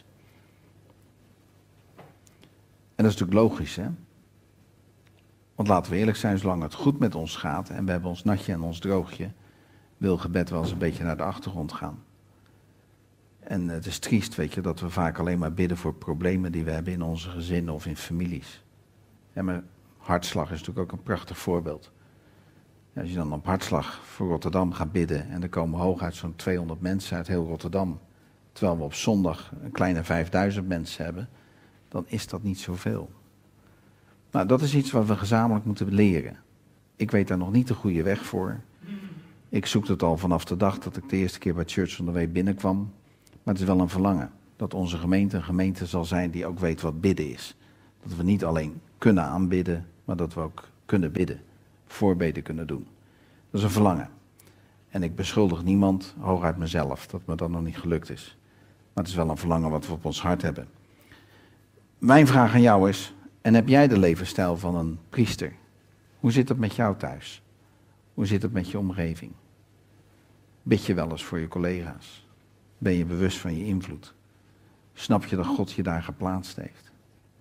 En dat is natuurlijk logisch, hè? Want laten we eerlijk zijn, zolang het goed met ons gaat en we hebben ons natje en ons droogje, wil gebed wel eens een beetje naar de achtergrond gaan. En het is triest, weet je, dat we vaak alleen maar bidden voor problemen die we hebben in onze gezinnen of in families. Ja, maar hartslag is natuurlijk ook een prachtig voorbeeld. Ja, als je dan op hartslag voor Rotterdam gaat bidden en er komen hooguit zo'n tweehonderd mensen uit heel Rotterdam, terwijl we op zondag een kleine vijfduizend mensen hebben, dan is dat niet zoveel. Nou, dat is iets wat we gezamenlijk moeten leren. Ik weet daar nog niet de goede weg voor. Ik zoek het al vanaf de dag dat ik de eerste keer bij Church on the Way binnenkwam. Maar het is wel een verlangen dat onze gemeente een gemeente zal zijn die ook weet wat bidden is. Dat we niet alleen kunnen aanbidden, maar dat we ook kunnen bidden. Voorbeden kunnen doen. Dat is een verlangen. En ik beschuldig niemand, hooguit mezelf, dat me dat nog niet gelukt is. Maar het is wel een verlangen wat we op ons hart hebben. Mijn vraag aan jou is, en heb jij de levensstijl van een priester? Hoe zit het met jou thuis? Hoe zit het met je omgeving? Bid je wel eens voor je collega's? Ben je bewust van je invloed? Snap je dat God je daar geplaatst heeft?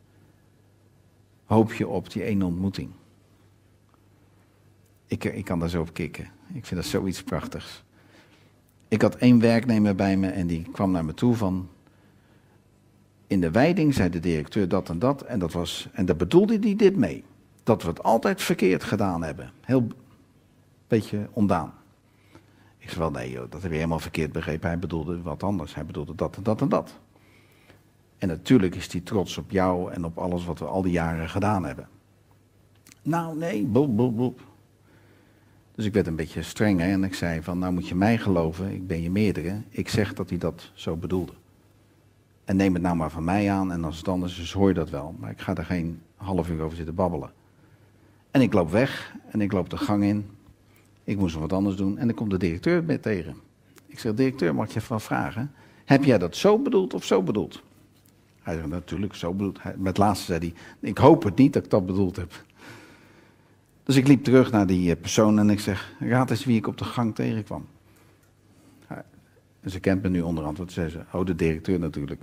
Hoop je op die ene ontmoeting? Ik, ik kan daar zo op kicken. Ik vind dat zoiets prachtigs. Ik had één werknemer bij me en die kwam naar me toe van... In de wijding zei de directeur dat en dat en dat was... En daar bedoelde hij dit mee. Dat we het altijd verkeerd gedaan hebben. Heel beetje ondaan. Ik zei wel, nee joh, dat heb je helemaal verkeerd begrepen. Hij bedoelde wat anders. Hij bedoelde dat en dat en dat. En natuurlijk is hij trots op jou en op alles wat we al die jaren gedaan hebben. Nou nee, boep, boep, boep. Dus ik werd een beetje streng hè, en ik zei van, nou moet je mij geloven, ik ben je meerdere. Ik zeg dat hij dat zo bedoelde. En neem het nou maar van mij aan en als het anders is, hoor je dat wel. Maar ik ga er geen half uur over zitten babbelen. En ik loop weg en ik loop de gang in. Ik moest nog wat anders doen en dan komt de directeur mee tegen. Ik zeg, directeur, mag ik je even vragen? Heb jij dat zo bedoeld of zo bedoeld? Hij zegt, natuurlijk zo bedoeld. Hij, met het laatste zei hij, ik hoop het niet dat ik dat bedoeld heb. Dus ik liep terug naar die persoon en ik zeg, raad eens wie ik op de gang tegenkwam. Hij, en ze kent me nu onderhand, wat zei ze? Oh, de directeur natuurlijk.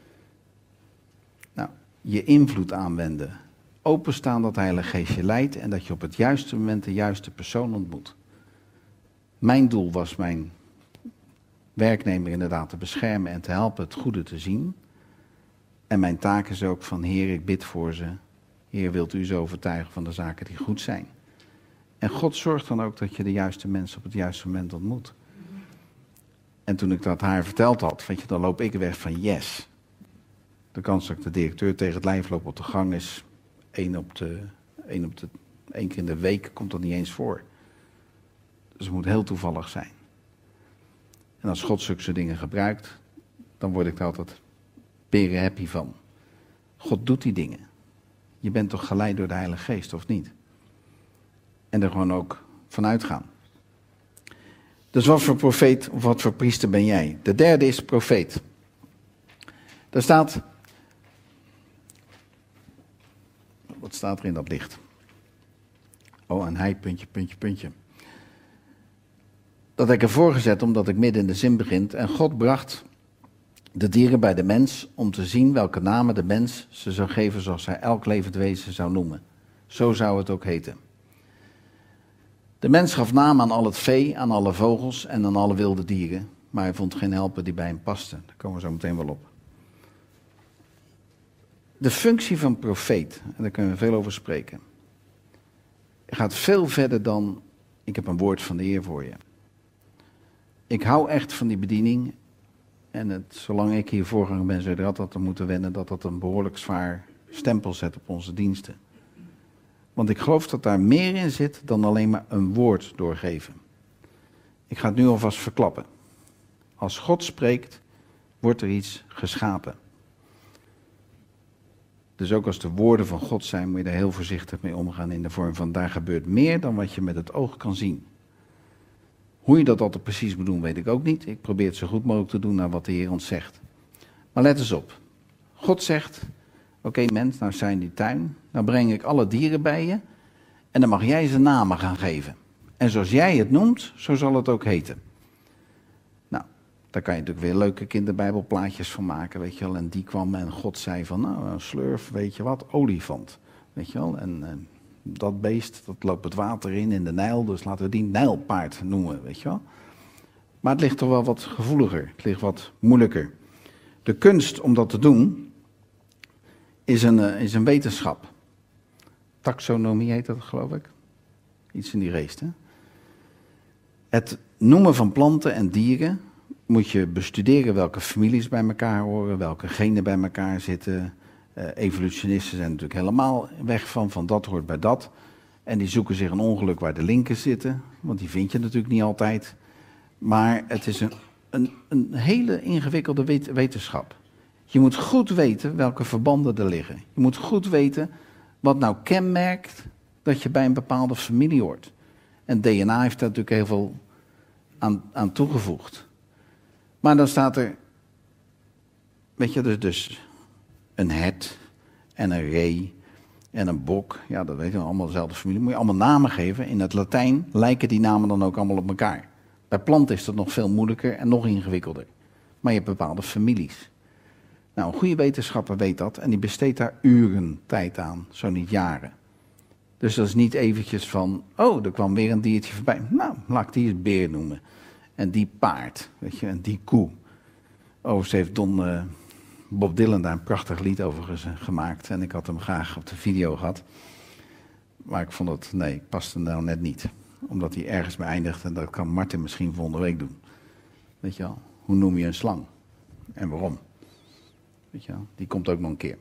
Nou, je invloed aanwenden. Openstaan dat de Heilige Geest je leidt en dat je op het juiste moment de juiste persoon ontmoet. Mijn doel was mijn werknemer inderdaad te beschermen en te helpen het goede te zien. En mijn taak is ook van, Heer, ik bid voor ze. Heer, wilt u ze overtuigen van de zaken die goed zijn. En God zorgt dan ook dat je de juiste mensen op het juiste moment ontmoet. En toen ik dat haar verteld had, weet je, dan loop ik weg van yes. De kans dat ik de directeur tegen het lijf loop op de gang is één op de, één op de, één keer in de week komt dat niet eens voor. Dus het moet heel toevallig zijn. En als God zulke dingen gebruikt, dan word ik er altijd peren happy van. God doet die dingen. Je bent toch geleid door de Heilige Geest, of niet? En er gewoon ook vanuit gaan. Dus wat voor profeet of wat voor priester ben jij? De derde is profeet. Daar staat... Wat staat er in dat licht? Oh, en hij, puntje, puntje, puntje. Dat heb ik ervoor gezet omdat ik midden in de zin begint. En God bracht de dieren bij de mens om te zien welke namen de mens ze zou geven zoals hij elk levend wezen zou noemen. Zo zou het ook heten. De mens gaf naam aan al het vee, aan alle vogels en aan alle wilde dieren. Maar hij vond geen helper die bij hem paste. Daar komen we zo meteen wel op. De functie van profeet, en daar kunnen we veel over spreken, gaat veel verder dan, ik heb een woord van de Heer voor je. Ik hou echt van die bediening. En het, zolang ik hier voorganger ben, zou je er altijd aan moeten wennen dat dat een behoorlijk zwaar stempel zet op onze diensten. Want ik geloof dat daar meer in zit dan alleen maar een woord doorgeven. Ik ga het nu alvast verklappen. Als God spreekt, wordt er iets geschapen. Dus ook als de woorden van God zijn, moet je daar heel voorzichtig mee omgaan in de vorm van, daar gebeurt meer dan wat je met het oog kan zien. Hoe je dat altijd precies moet doen, weet ik ook niet. Ik probeer het zo goed mogelijk te doen naar wat de Heer ons zegt. Maar let eens op. God zegt, oké okay, mens, nou zijn die tuin. Nou breng ik alle dieren bij je. En dan mag jij ze namen gaan geven. En zoals jij het noemt, zo zal het ook heten. Nou, daar kan je natuurlijk weer leuke kinderbijbelplaatjes van maken, weet je wel. En die kwam en God zei van, nou, een slurf, weet je wat, olifant. Weet je wel, en... en dat beest, dat loopt het water in, in de Nijl, dus laten we die Nijlpaard noemen, weet je wel. Maar het ligt toch wel wat gevoeliger, het ligt wat moeilijker. De kunst om dat te doen, is een, uh, is een wetenschap. Taxonomie heet dat, geloof ik. Iets in die geest, hè. Het noemen van planten en dieren moet je bestuderen welke families bij elkaar horen, welke genen bij elkaar zitten. Uh, evolutionisten zijn natuurlijk helemaal weg van, van dat hoort bij dat. En die zoeken zich een ongeluk waar de linken zitten, want die vind je natuurlijk niet altijd. Maar het is een, een, een hele ingewikkelde wet, wetenschap. Je moet goed weten welke verbanden er liggen. Je moet goed weten wat nou kenmerkt dat je bij een bepaalde familie hoort. En D N A heeft daar natuurlijk heel veel aan, aan toegevoegd. Maar dan staat er, weet je, dus, dus een hert en een ree en een bok. Ja, dat weten we allemaal, dezelfde familie. Moet je allemaal namen geven. In het Latijn lijken die namen dan ook allemaal op elkaar. Bij planten is dat nog veel moeilijker en nog ingewikkelder. Maar je hebt bepaalde families. Nou, een goede wetenschapper weet dat en die besteedt daar uren tijd aan, zo niet jaren. Dus dat is niet eventjes van, oh, er kwam weer een diertje voorbij. Nou, laat ik die eens beer noemen. En die paard, weet je, en die koe. Overigens heeft Don, uh, Bob Dylan daar een prachtig lied over gemaakt. En ik had hem graag op de video gehad. Maar ik vond het, nee, paste nou net niet. Omdat hij ergens bij eindigt en dat kan Martin misschien volgende week doen. Weet je wel, hoe noem je een slang? En waarom? Weet je wel, die komt ook nog een keer.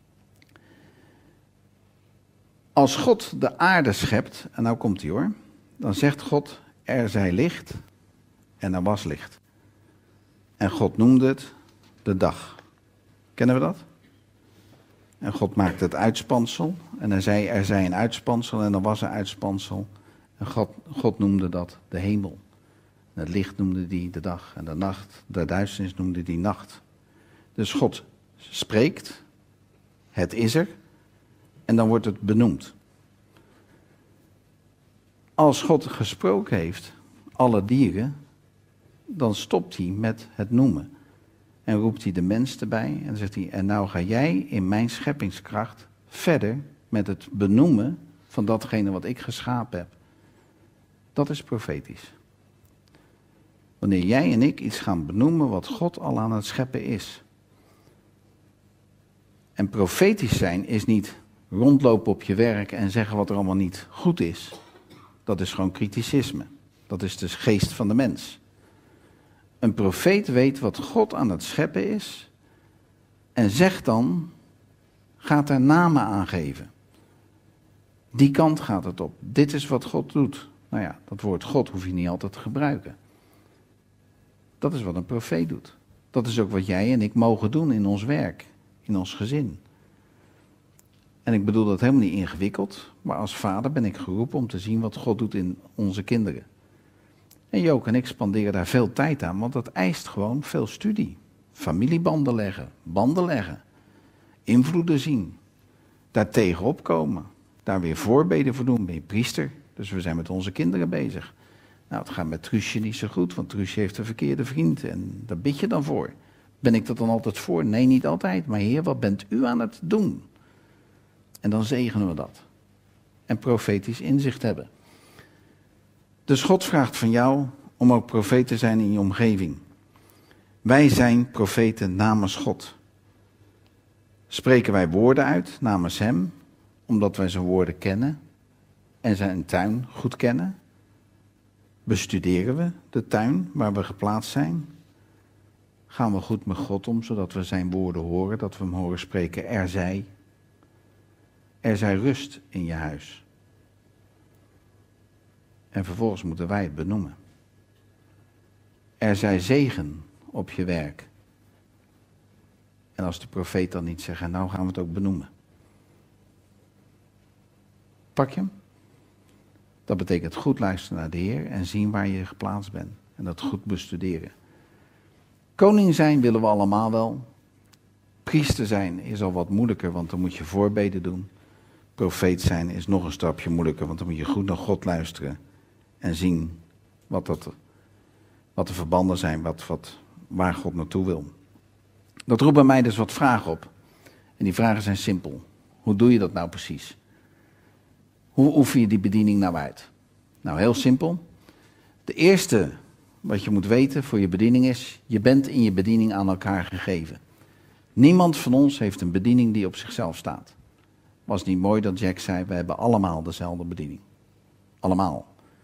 Als God de aarde schept, en nou komt hij hoor, dan zegt God, er zij licht en er was licht. En God noemde het de dag. Kennen we dat? En God maakte het uitspansel en hij zei, er zij een uitspansel en er was een uitspansel. En God, God noemde dat de hemel. En het licht noemde die de dag en de nacht, de duisternis noemde die nacht. Dus God spreekt, het is er, en dan wordt het benoemd. Als God gesproken heeft, alle dieren, dan stopt hij met het noemen. En roept hij de mens erbij en dan zegt hij, en nou ga jij in mijn scheppingskracht verder met het benoemen van datgene wat ik geschapen heb. Dat is profetisch. Wanneer jij en ik iets gaan benoemen wat God al aan het scheppen is. En profetisch zijn is niet rondlopen op je werk en zeggen wat er allemaal niet goed is. Dat is gewoon kriticisme. Dat is de geest van de mens. Een profeet weet wat God aan het scheppen is en zegt dan, gaat daar namen aangeven. Die kant gaat het op. Dit is wat God doet. Nou ja, dat woord God hoef je niet altijd te gebruiken. Dat is wat een profeet doet. Dat is ook wat jij en ik mogen doen in ons werk, in ons gezin. En ik bedoel dat helemaal niet ingewikkeld, maar als vader ben ik geroepen om te zien wat God doet in onze kinderen. En Jook en ik spanderen daar veel tijd aan, want dat eist gewoon veel studie. Familiebanden leggen, banden leggen, invloeden zien, daar tegenop komen, daar weer voorbeden voor doen. Ben je priester? Dus we zijn met onze kinderen bezig. Nou, het gaat met Truusje niet zo goed, want Truusje heeft een verkeerde vriend en daar bid je dan voor. Ben ik dat dan altijd voor? Nee, niet altijd. Maar Heer, wat bent u aan het doen? En dan zegenen we dat. En profetisch inzicht hebben. Dus God vraagt van jou om ook profeet te zijn in je omgeving. Wij zijn profeten namens God. Spreken wij woorden uit namens hem, omdat wij zijn woorden kennen en zijn tuin goed kennen? Bestuderen we de tuin waar we geplaatst zijn? Gaan we goed met God om, zodat we zijn woorden horen, dat we hem horen spreken, er zij. Er zij rust in je huis. En vervolgens moeten wij het benoemen. Er zij zegen op je werk. En als de profeet dan niet zegt, nou gaan we het ook benoemen. Pak je hem? Dat betekent goed luisteren naar de Heer en zien waar je geplaatst bent. En dat goed bestuderen. Koning zijn willen we allemaal wel. Priester zijn is al wat moeilijker, want dan moet je voorbeden doen. Profeet zijn is nog een stapje moeilijker, want dan moet je goed naar God luisteren. En zien wat, dat, wat de verbanden zijn, wat, wat, waar God naartoe wil. Dat roept bij mij dus wat vragen op. En die vragen zijn simpel. Hoe doe je dat nou precies? Hoe oefen je die bediening nou uit? Nou, heel simpel. De eerste wat je moet weten voor je bediening is, je bent in je bediening aan elkaar gegeven. Niemand van ons heeft een bediening die op zichzelf staat. Was niet mooi dat Jack zei, we hebben allemaal dezelfde bediening. Allemaal.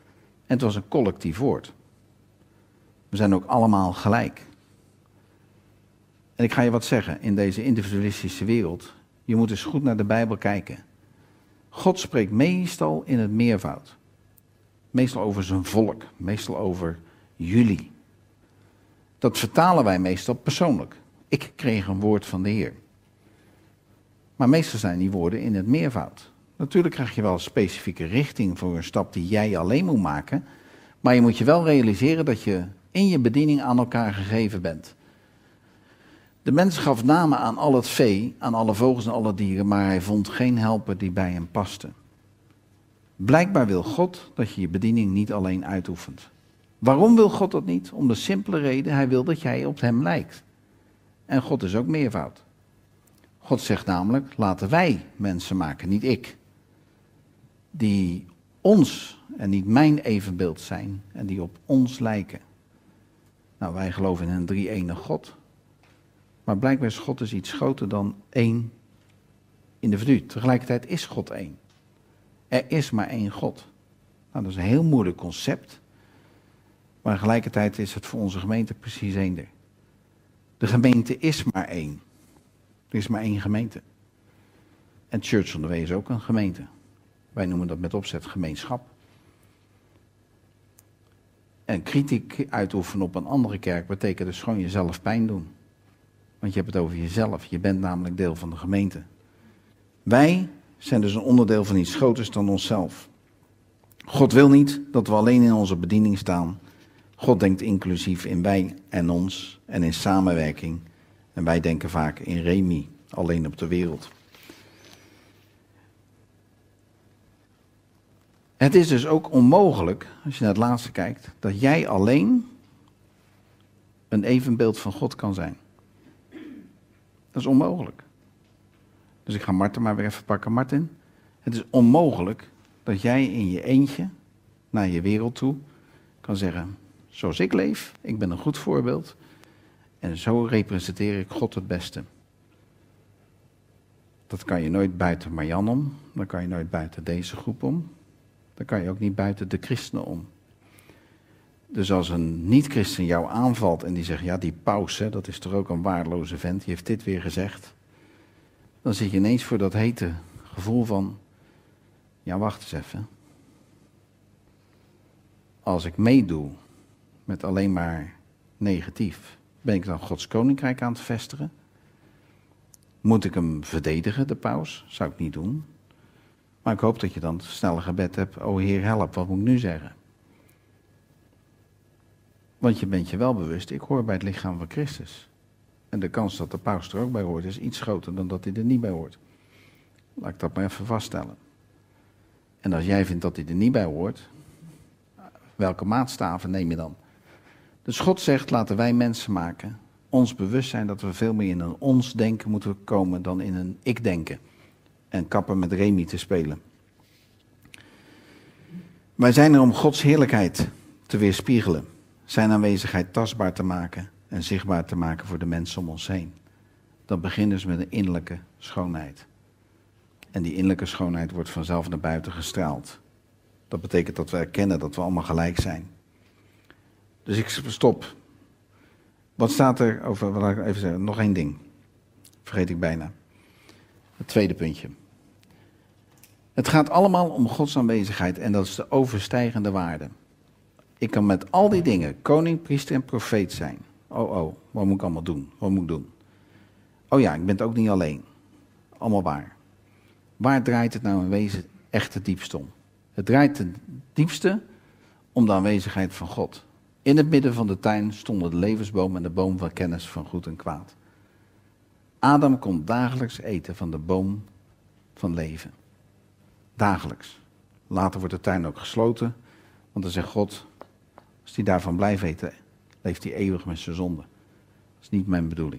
En het was een collectief woord. We zijn ook allemaal gelijk. En ik ga je wat zeggen, in deze individualistische wereld, je moet eens goed naar de Bijbel kijken. God spreekt meestal in het meervoud. Meestal over zijn volk, meestal over jullie. Dat vertalen wij meestal persoonlijk. Ik kreeg een woord van de Heer. Maar meestal zijn die woorden in het meervoud. Natuurlijk krijg je wel een specifieke richting voor een stap die jij alleen moet maken. Maar je moet je wel realiseren dat je in je bediening aan elkaar gegeven bent. De mens gaf namen aan al het vee, aan alle vogels en alle dieren, maar hij vond geen helper die bij hem paste. Blijkbaar wil God dat je je bediening niet alleen uitoefent. Waarom wil God dat niet? Om de simpele reden, hij wil dat jij op hem lijkt. En God is ook meervoud. God zegt namelijk, laten wij mensen maken, niet ik. Die ons en niet mijn evenbeeld zijn en die op ons lijken. Nou, wij geloven in een drie-enig God. Maar blijkbaar is God dus iets groter dan één individu. Tegelijkertijd is God één. Er is maar één God. Nou, dat is een heel moeilijk concept. Maar tegelijkertijd is het voor onze gemeente precies eender. De gemeente is maar één. Er is maar één gemeente. En Church on the Way is ook een gemeente. Wij noemen dat met opzet gemeenschap. En kritiek uitoefenen op een andere kerk betekent dus gewoon jezelf pijn doen. Want je hebt het over jezelf. Je bent namelijk deel van de gemeente. Wij zijn dus een onderdeel van iets groters dan onszelf. God wil niet dat we alleen in onze bediening staan. God denkt inclusief in wij en ons en in samenwerking. En wij denken vaak in remi, alleen op de wereld. Het is dus ook onmogelijk, als je naar het laatste kijkt, dat jij alleen een evenbeeld van God kan zijn. Dat is onmogelijk. Dus ik ga Martin maar weer even pakken. Martin, het is onmogelijk dat jij in je eentje naar je wereld toe kan zeggen, zoals ik leef, ik ben een goed voorbeeld en zo representeer ik God het beste. Dat kan je nooit buiten Marianne om, dat kan je nooit buiten deze groep om, dat kan je ook niet buiten de christenen om. Dus als een niet-christen jou aanvalt en die zegt, ja die paus, hè, dat is toch ook een waardeloze vent, die heeft dit weer gezegd. Dan zit je ineens voor dat hete gevoel van, ja wacht eens even. Als ik meedoe met alleen maar negatief, ben ik dan Gods koninkrijk aan het vestigen? Moet ik hem verdedigen, de paus? Zou ik niet doen. Maar ik hoop dat je dan snel een gebed hebt, o Heer help, wat moet ik nu zeggen? Want je bent je wel bewust, ik hoor bij het lichaam van Christus. En de kans dat de paus er ook bij hoort is iets groter dan dat hij er niet bij hoort. Laat ik dat maar even vaststellen. En als jij vindt dat hij er niet bij hoort, welke maatstaven neem je dan? Dus God zegt, laten wij mensen maken. Ons bewust zijn dat we veel meer in een ons denken moeten komen dan in een ik denken. En kappen met Remi te spelen. Wij zijn er om Gods heerlijkheid te weerspiegelen. Zijn aanwezigheid tastbaar te maken en zichtbaar te maken voor de mensen om ons heen. Dat begint dus met een innerlijke schoonheid. En die innerlijke schoonheid wordt vanzelf naar buiten gestraald. Dat betekent dat we erkennen dat we allemaal gelijk zijn. Dus ik stop. Wat staat er over, wat ik even zeggen, nog één ding. Vergeet ik bijna. Het tweede puntje. Het gaat allemaal om Gods aanwezigheid en dat is de overstijgende waarde. Ik kan met al die dingen koning, priester en profeet zijn. Oh, oh, wat moet ik allemaal doen? Wat moet ik doen? Oh ja, ik ben het ook niet alleen. Allemaal waar. Waar draait het nou in wezen echt het diepste om? Het draait het diepste om de aanwezigheid van God. In het midden van de tuin stonden de levensboom en de boom van kennis van goed en kwaad. Adam kon dagelijks eten van de boom van leven. Dagelijks. Later wordt de tuin ook gesloten, want dan zegt God, als hij daarvan blijft eten, leeft hij eeuwig met zijn zonde. Dat is niet mijn bedoeling.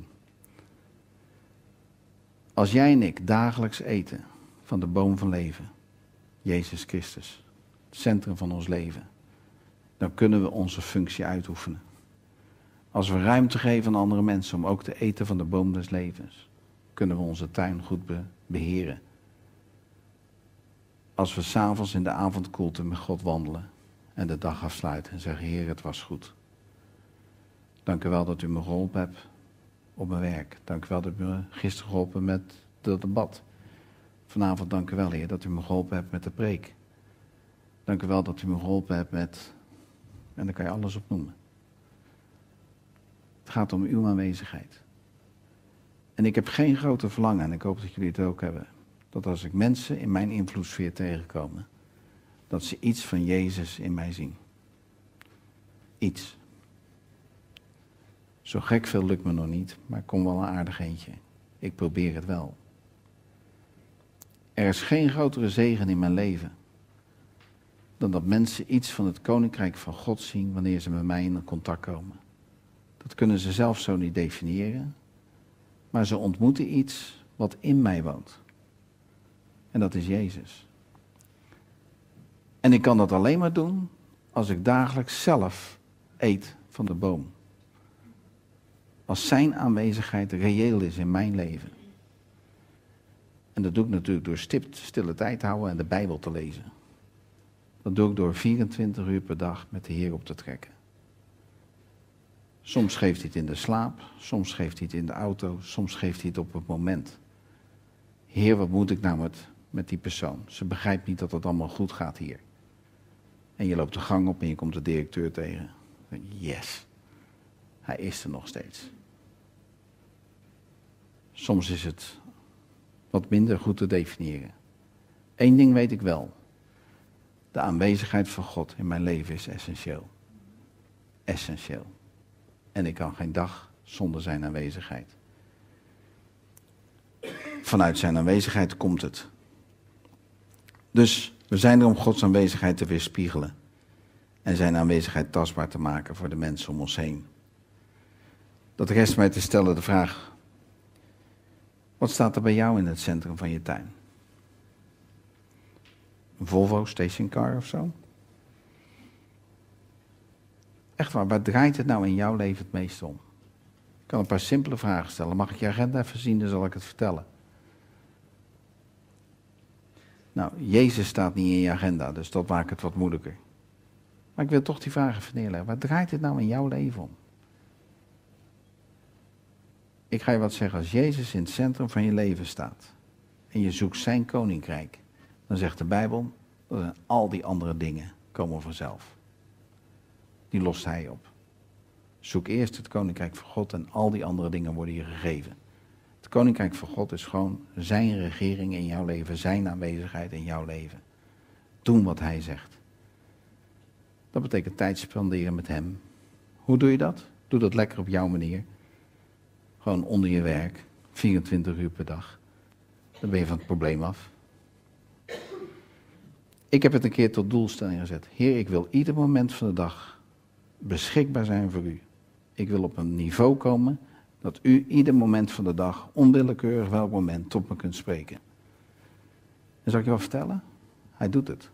Als jij en ik dagelijks eten van de boom van leven, Jezus Christus, het centrum van ons leven, dan kunnen we onze functie uitoefenen. Als we ruimte geven aan andere mensen om ook te eten van de boom des levens, kunnen we onze tuin goed be- beheren. Als we 's avonds in de avondkoelte met God wandelen en de dag afsluiten en zeggen, Heer, het was goed. Dank u wel dat u me geholpen hebt op mijn werk. Dank u wel dat u me gisteren geholpen met dat debat. Vanavond dank u wel, Heer, dat u me geholpen hebt met de preek. Dank u wel dat u me geholpen hebt met... En dan kan je alles opnoemen. Het gaat om uw aanwezigheid. En ik heb geen grote verlangen, en ik hoop dat jullie het ook hebben, dat als ik mensen in mijn invloedssfeer tegenkomen, dat ze iets van Jezus in mij zien. Iets. Zo gek veel lukt me nog niet, maar ik kom wel een aardig eentje. Ik probeer het wel. Er is geen grotere zegen in mijn leven dan dat mensen iets van het Koninkrijk van God zien wanneer ze met mij in contact komen. Dat kunnen ze zelf zo niet definiëren, maar ze ontmoeten iets wat in mij woont. En dat is Jezus. En ik kan dat alleen maar doen als ik dagelijks zelf eet van de boom. Als zijn aanwezigheid reëel is in mijn leven. En dat doe ik natuurlijk door stipt, stille tijd te houden en de Bijbel te lezen. Dat doe ik door vierentwintig uur per dag met de Heer op te trekken. Soms geeft hij het in de slaap, soms geeft hij het in de auto, soms geeft hij het op het moment. Heer, wat moet ik nou met, met die persoon? Ze begrijpt niet dat het allemaal goed gaat hier. En je loopt de gang op en je komt de directeur tegen. Yes, hij is er nog steeds. Soms is het wat minder goed te definiëren. Eén ding weet ik wel. De aanwezigheid van God in mijn leven is essentieel. Essentieel. En ik kan geen dag zonder zijn aanwezigheid. Vanuit zijn aanwezigheid komt het. Dus we zijn er om Gods aanwezigheid te weerspiegelen. En zijn aanwezigheid tastbaar te maken voor de mensen om ons heen. Dat rest mij te stellen de vraag: wat staat er bij jou in het centrum van je tuin? Een Volvo stationcar of zo? Echt waar, waar draait het nou in jouw leven het meest om? Ik kan een paar simpele vragen stellen. Mag ik je agenda even zien, dan zal ik het vertellen. Nou, Jezus staat niet in je agenda, dus dat maakt het wat moeilijker. Maar ik wil toch die vraag even neerleggen. Waar draait het nou in jouw leven om? Ik ga je wat zeggen, als Jezus in het centrum van je leven staat en je zoekt zijn koninkrijk, dan zegt de Bijbel, dat al die andere dingen komen vanzelf. Die lost hij op. Zoek eerst het koninkrijk van God en al die andere dingen worden je gegeven. Het koninkrijk van God is gewoon zijn regering in jouw leven, zijn aanwezigheid in jouw leven. Doen wat hij zegt. Dat betekent tijd spenderen met hem. Hoe doe je dat? Doe dat lekker op jouw manier. Gewoon onder je werk, vierentwintig uur per dag. Dan ben je van het probleem af. Ik heb het een keer tot doelstelling gezet. Heer, ik wil ieder moment van de dag beschikbaar zijn voor u. Ik wil op een niveau komen dat u ieder moment van de dag, onwillekeurig welk moment, tot me kunt spreken. En zal ik je wat vertellen? Hij doet het.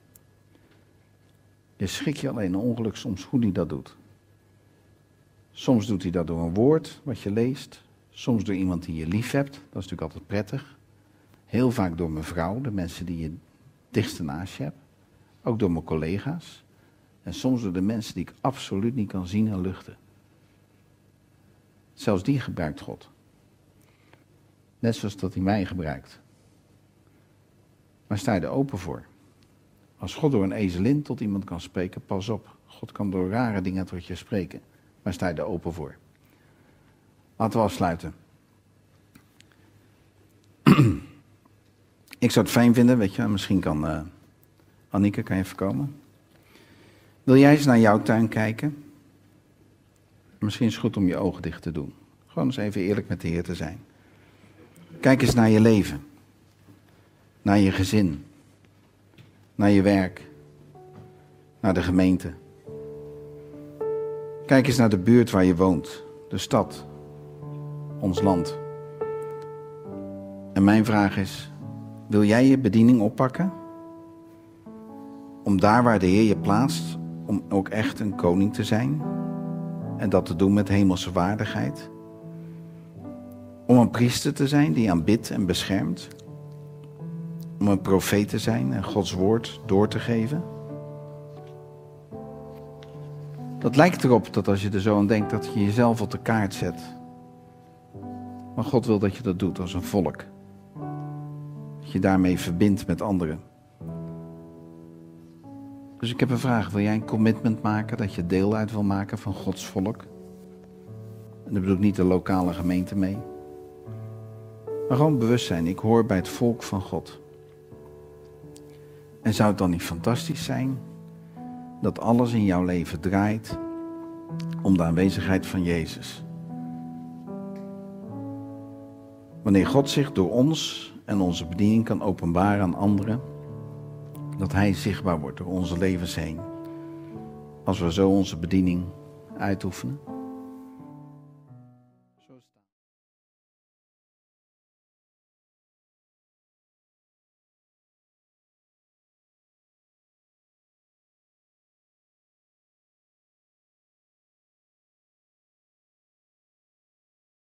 Je schrik je alleen een ongeluk soms hoe hij dat doet. Soms doet hij dat door een woord wat je leest. Soms door iemand die je lief hebt. Dat is natuurlijk altijd prettig. Heel vaak door mijn vrouw, de mensen die je dichtste naast je hebt. Ook door mijn collega's. En soms door de mensen die ik absoluut niet kan zien en luchten. Zelfs die gebruikt God. Net zoals dat hij mij gebruikt. Maar sta je er open voor? Als God door een ezelin tot iemand kan spreken, pas op. God kan door rare dingen tot je spreken. Maar sta je er open voor? Laten we afsluiten. Ik zou het fijn vinden, weet je, misschien kan uh, Anneke, kan je even komen? Wil jij eens naar jouw tuin kijken? Misschien is het goed om je ogen dicht te doen. Gewoon eens even eerlijk met de Heer te zijn. Kijk eens naar je leven. Naar je gezin. Naar je werk. Naar de gemeente. Kijk eens naar de buurt waar je woont. De stad. Ons land. En mijn vraag is, wil jij je bediening oppakken? Om daar waar de Heer je plaatst, om ook echt een koning te zijn? En dat te doen met hemelse waardigheid? Om een priester te zijn die aanbidt en beschermt? Om een profeet te zijn en Gods woord door te geven? Dat lijkt erop dat als je er zo aan denkt, dat je jezelf op de kaart zet. Maar God wil dat je dat doet als een volk. Dat je daarmee verbindt met anderen. Dus ik heb een vraag. Wil jij een commitment maken dat je deel uit wil maken van Gods volk? En daar bedoel ik niet de lokale gemeente mee. Maar gewoon bewust zijn. Ik hoor bij het volk van God. En zou het dan niet fantastisch zijn dat alles in jouw leven draait om de aanwezigheid van Jezus? Wanneer God zich door ons en onze bediening kan openbaren aan anderen, dat Hij zichtbaar wordt door onze levens heen. Als we zo onze bediening uitoefenen.